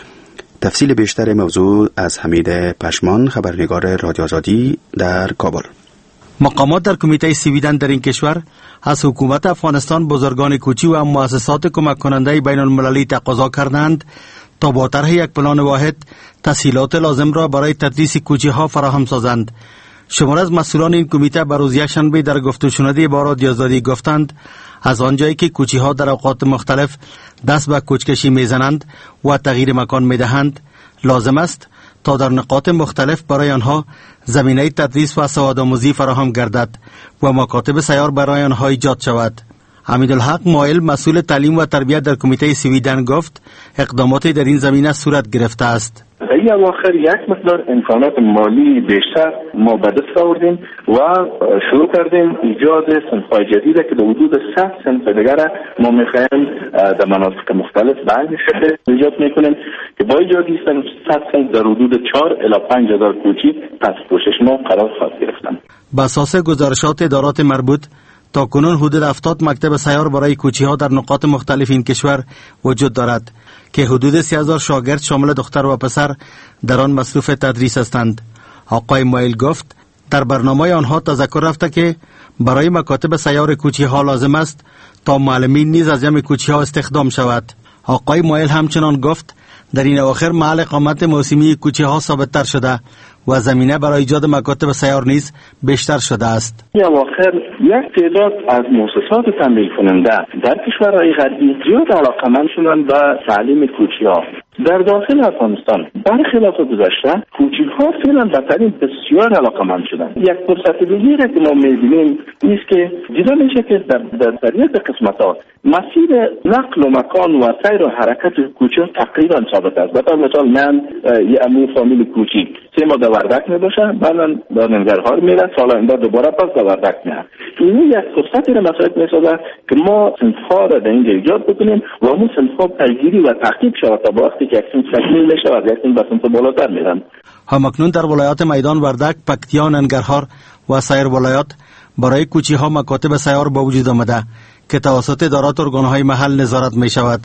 تفصیل بیشتر موضوع از حمید پشمان، خبرنگار رادیو آزادی در کابل. مقامات در کمیته سویدن در این کشور از حکومت افغانستان، بزرگان کوچی و مؤسسات کمک کننده بین المللی تقاضا کردند تا با طرح یک پلان واحد تسهیلات لازم را برای تدریس کوچی ها فراهم سازند. شمار از مسئولان این کمیته بر روز یکشنبه در گفتگوشنودی با رادیو آزادی گفتند از آنجایی که کوچی ها در اوقات مختلف دست به کوچکشی میزنند و تغییر مکان میدهند، لازم است تا در نقاط مختلف برای آنها زمینه تدریس و سوادآموزی فراهم گردد و مکاتب سیار برای آنها ایجاد شود. حمیدالحق مایل، مسئول تعلیم و تربیت در کمیته سویدن، گفت اقداماتی در این زمینه صورت گرفته است. در این اواخر یک مقدار امکانات مالی بیشتر ما به دست آوردیم و شروع کردیم ایجاد صنف‌های جدید که به حدود صد صنف دیگر ما می‌خواهیم در مناطق مختلف بعض شده ایجاد می‌کنیم که با ایجاد صد صنف در حدود چهار الی پنج هزار کوچی پس پوشش ما قرار خواهد گرفتن. بر اساس گزارشات ادارات مربوط تا کنون حدود هفتاد مکتب سیار برای کوچی ها در نقاط مختلف این کشور وجود دارد که حدود سی هزار شاگرد شامل دختر و پسر در آن مصروف تدریس هستند. آقای مایل گفت در برنامه آنها تذکر رفته که برای مکاتب سیار کوچی ها لازم است تا معلمین نیز از جمع کوچی ها استخدام شود. آقای مایل همچنان گفت در این اواخر محل اقامت موسمی کوچی ها ثابت تر شده و زمینه برای ایجاد مکاتب سیار نیز بیشتر شده است. این اواخر یک تعداد از مؤسسات تمویل کننده در کشورهای غربی زیاد علاقمند شدند به تعلیم کوچی ها. در داخل افغانستان برخلاف گذشته کوچی ها فعلا به تعلیم بسیار علاقمند شدند. یک فرصت دیگری که ما می‌بینیم است که دیده میشه که در در یک قسمت ها مسیر نقل و مکان و سیر و حرکت کوچی ها تقریبا ثابت است. به طور مثال من یه امو فامیل کوچی سه ماه در وردک میباشه، بعدا در ننگرهار میره، سال آینده دوباره پس در وردک میره. این یک فرصتی را مساعد میسازه که ما صنف‌ها را در اینجا ایجاد بکنیم و اون صنف‌ها پیگیری و تعقیب شود تا وقتی که یک صنف تکمیل میشه و یک صنف به صنف بالاتر میرن. همکنون در ولایات میدان وردک، پکتیا، ننگرهار و سایر ولایات برای کوچی ها مکاتب سیار با وجود آمده که توسط ادارات ارگان‌های محل نظارت می شود.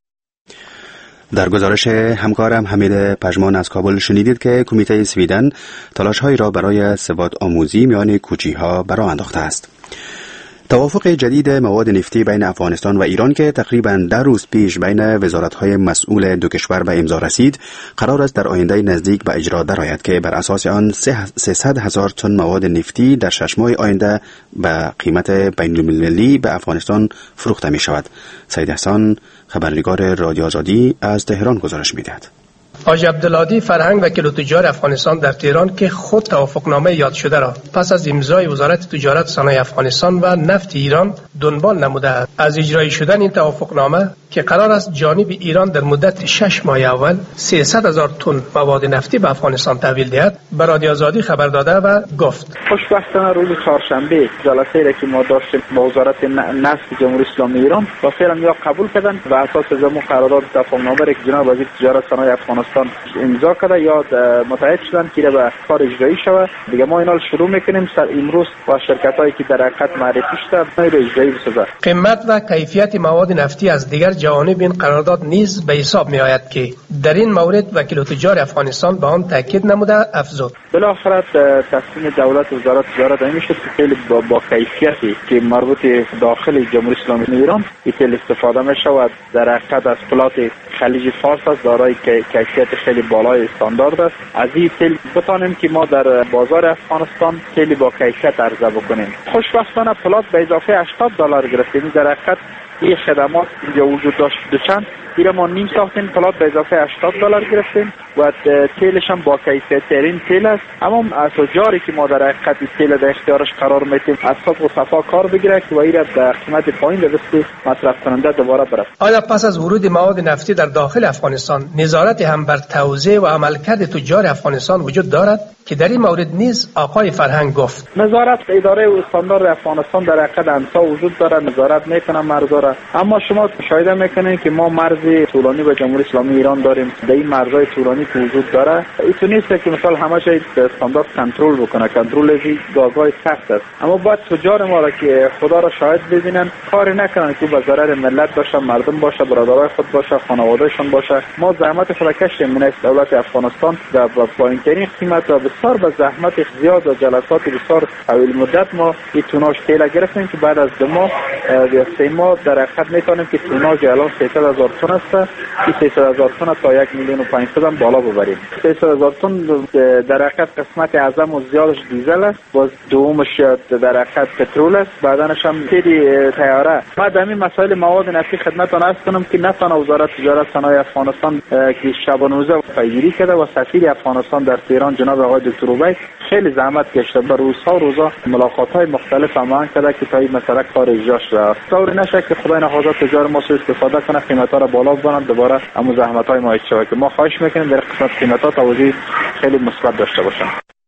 در گزارش همکارم حمید پژمان از کابل شنیدید که کمیته سویدن تلاش‌هایی را برای سواد آموزی میان کوچی‌ها برآ انداخته است. توافق جدید مواد نفتی بین افغانستان و ایران که تقریباً در روز پیش بین وزارت‌های مسئول دو کشور به امضا رسید، قرار است در آینده نزدیک به اجرا درآید که بر اساس آن سیصد هزار تن مواد نفتی در شش ماه آینده به قیمت بین‌المللی به افغانستان فروخته می شود. سید حسن، خبرنگار رادیو آزادی از تهران گزارش می‌دهد. حاج عبدالهادی فرهنگ وکیل تجار افغانستان در تهران که خود توافقنامه یاد شده را پس از امضای وزارت تجارت صنایع افغانستان و نفت ایران دنبال نموده است. از اجرایی شدن این توافقنامه که قرار است جانب ایران در مدت شش ماه اول سیصد هزار تن مواد نفتی به افغانستان تحویل دهد، به رادیو آزادی خبر داده و گفت خوشبختانه روز چهارشنبه جلسه را که ما داشتیم با وزارت نفت جمهوری اسلامی ایران با فعلا یا قبول کردن و اساس زمون قرارداد توافقنامه را که جناب وزیر تجارت صنایع افغانستان امضا کرده یا متحد شدن که به کار اجرایی شود. دیگه ما اینا رو شروع میکنیم سر امروز با شرکتایی که در حقیقت معرفی شده ما رو اجرایی بسازه. قیمت و کیفیت مواد نفتی از دیگر جوانب این قرارداد نیز به حساب می آید که در این مورد وکیل تجار افغانستان به آن تاکید نموده افزود. بالاخره تصمیم دولت وزارت تجارت این شد که خیلی با, با کیفیتی که مربوط داخل جمهوری اسلامی ایران ایتل استفاده می شود. در حقیقت از پلات خلیج فارس است، دارای کیفیت خیلی بالای استاندارد است. از این تل بتانیم که ما در بازار افغانستان خیلی با کیفیت عرضه بکنیم. خوشبختانه پلات به اضافه هشتاد دلار گرفتیم. در حقیقت این خدمات اینجا وجود داشت. دو چند دیگه ما نیم ساختیم پلات به اضافه هشتاد دلار گرفتیم و تیلش هم با کیفیت ترین تیل است. اما تجاری که ما در حقیقت تیل در اختیارش قرار میدیم از صدق و صفا کار بگیره که و این در قیمت پایین به مصرف کننده دوباره برسه. آیا پس از ورود مواد نفتی در داخل افغانستان نظارت هم بر توزیع و عملکرد تجار افغانستان وجود دارد که در این مورد نیز آقای فرهنگ گفت؟ نظارت اداره استاندارد افغانستان در حقیقت انسا وجود داره، نظارت میکنه مرزا را. اما شما مشاهده میکنید که ما مرز طولانی با جمهوری اسلامی ایران داریم. در این مرزهای طولانی که وجود داره ایتو نیست که مثلا همه چیز استاندارد کنترل بکنه، کنترل ازی گاگای سخت است. اما باید تجار ما را که خدا را شاهد ببینن کاری نکنن که به ضرر ملت باشه، مردم باشه، برادرای خود باشه، خانوادهشان باشه. ما زحمت خود کشیم من دولت افغانستان در پایین‌ترین قیمت و بسیار به زحمت زیاد و جلسات بسیار طویل مدت ما این توناژ تیل گرفتیم که بعد از دو ماه یا سه ماه در حقیقت میتونیم که توناژ الان سیصد هزار تن است، این سیصد هزار تن تا یک میلیون و پانصد هم بالا ببریم. سیصد هزار تن در حقیقت قسمت اعظم و زیادش دیزل است، باز دومش در حقیقت پترول است، بعدنش هم تیری طیاره. بعد همین مسائل مواد نفتی خدمتتون عرض کنم که نه تنها وزارت تجارت صنایع افغانستان که شبانوزه پیگیری کرده و سفیر افغانستان در تهران جناب آقای دکتر اوبی خیلی زحمت کشیده، بر روزها و روزا ملاقات‌های مختلف هم کرده که تا این مسئله کار اجراش شود. طوری نشه که خدای نخواسته تجار ما سوء استفاده کنه، قیمت‌ها را بالا ببرن، دوباره همون زحمت‌های ما شود که ما خواهش می‌کنیم در قسمت قیمت‌ها توضیح خیلی مثبت داشته باشن.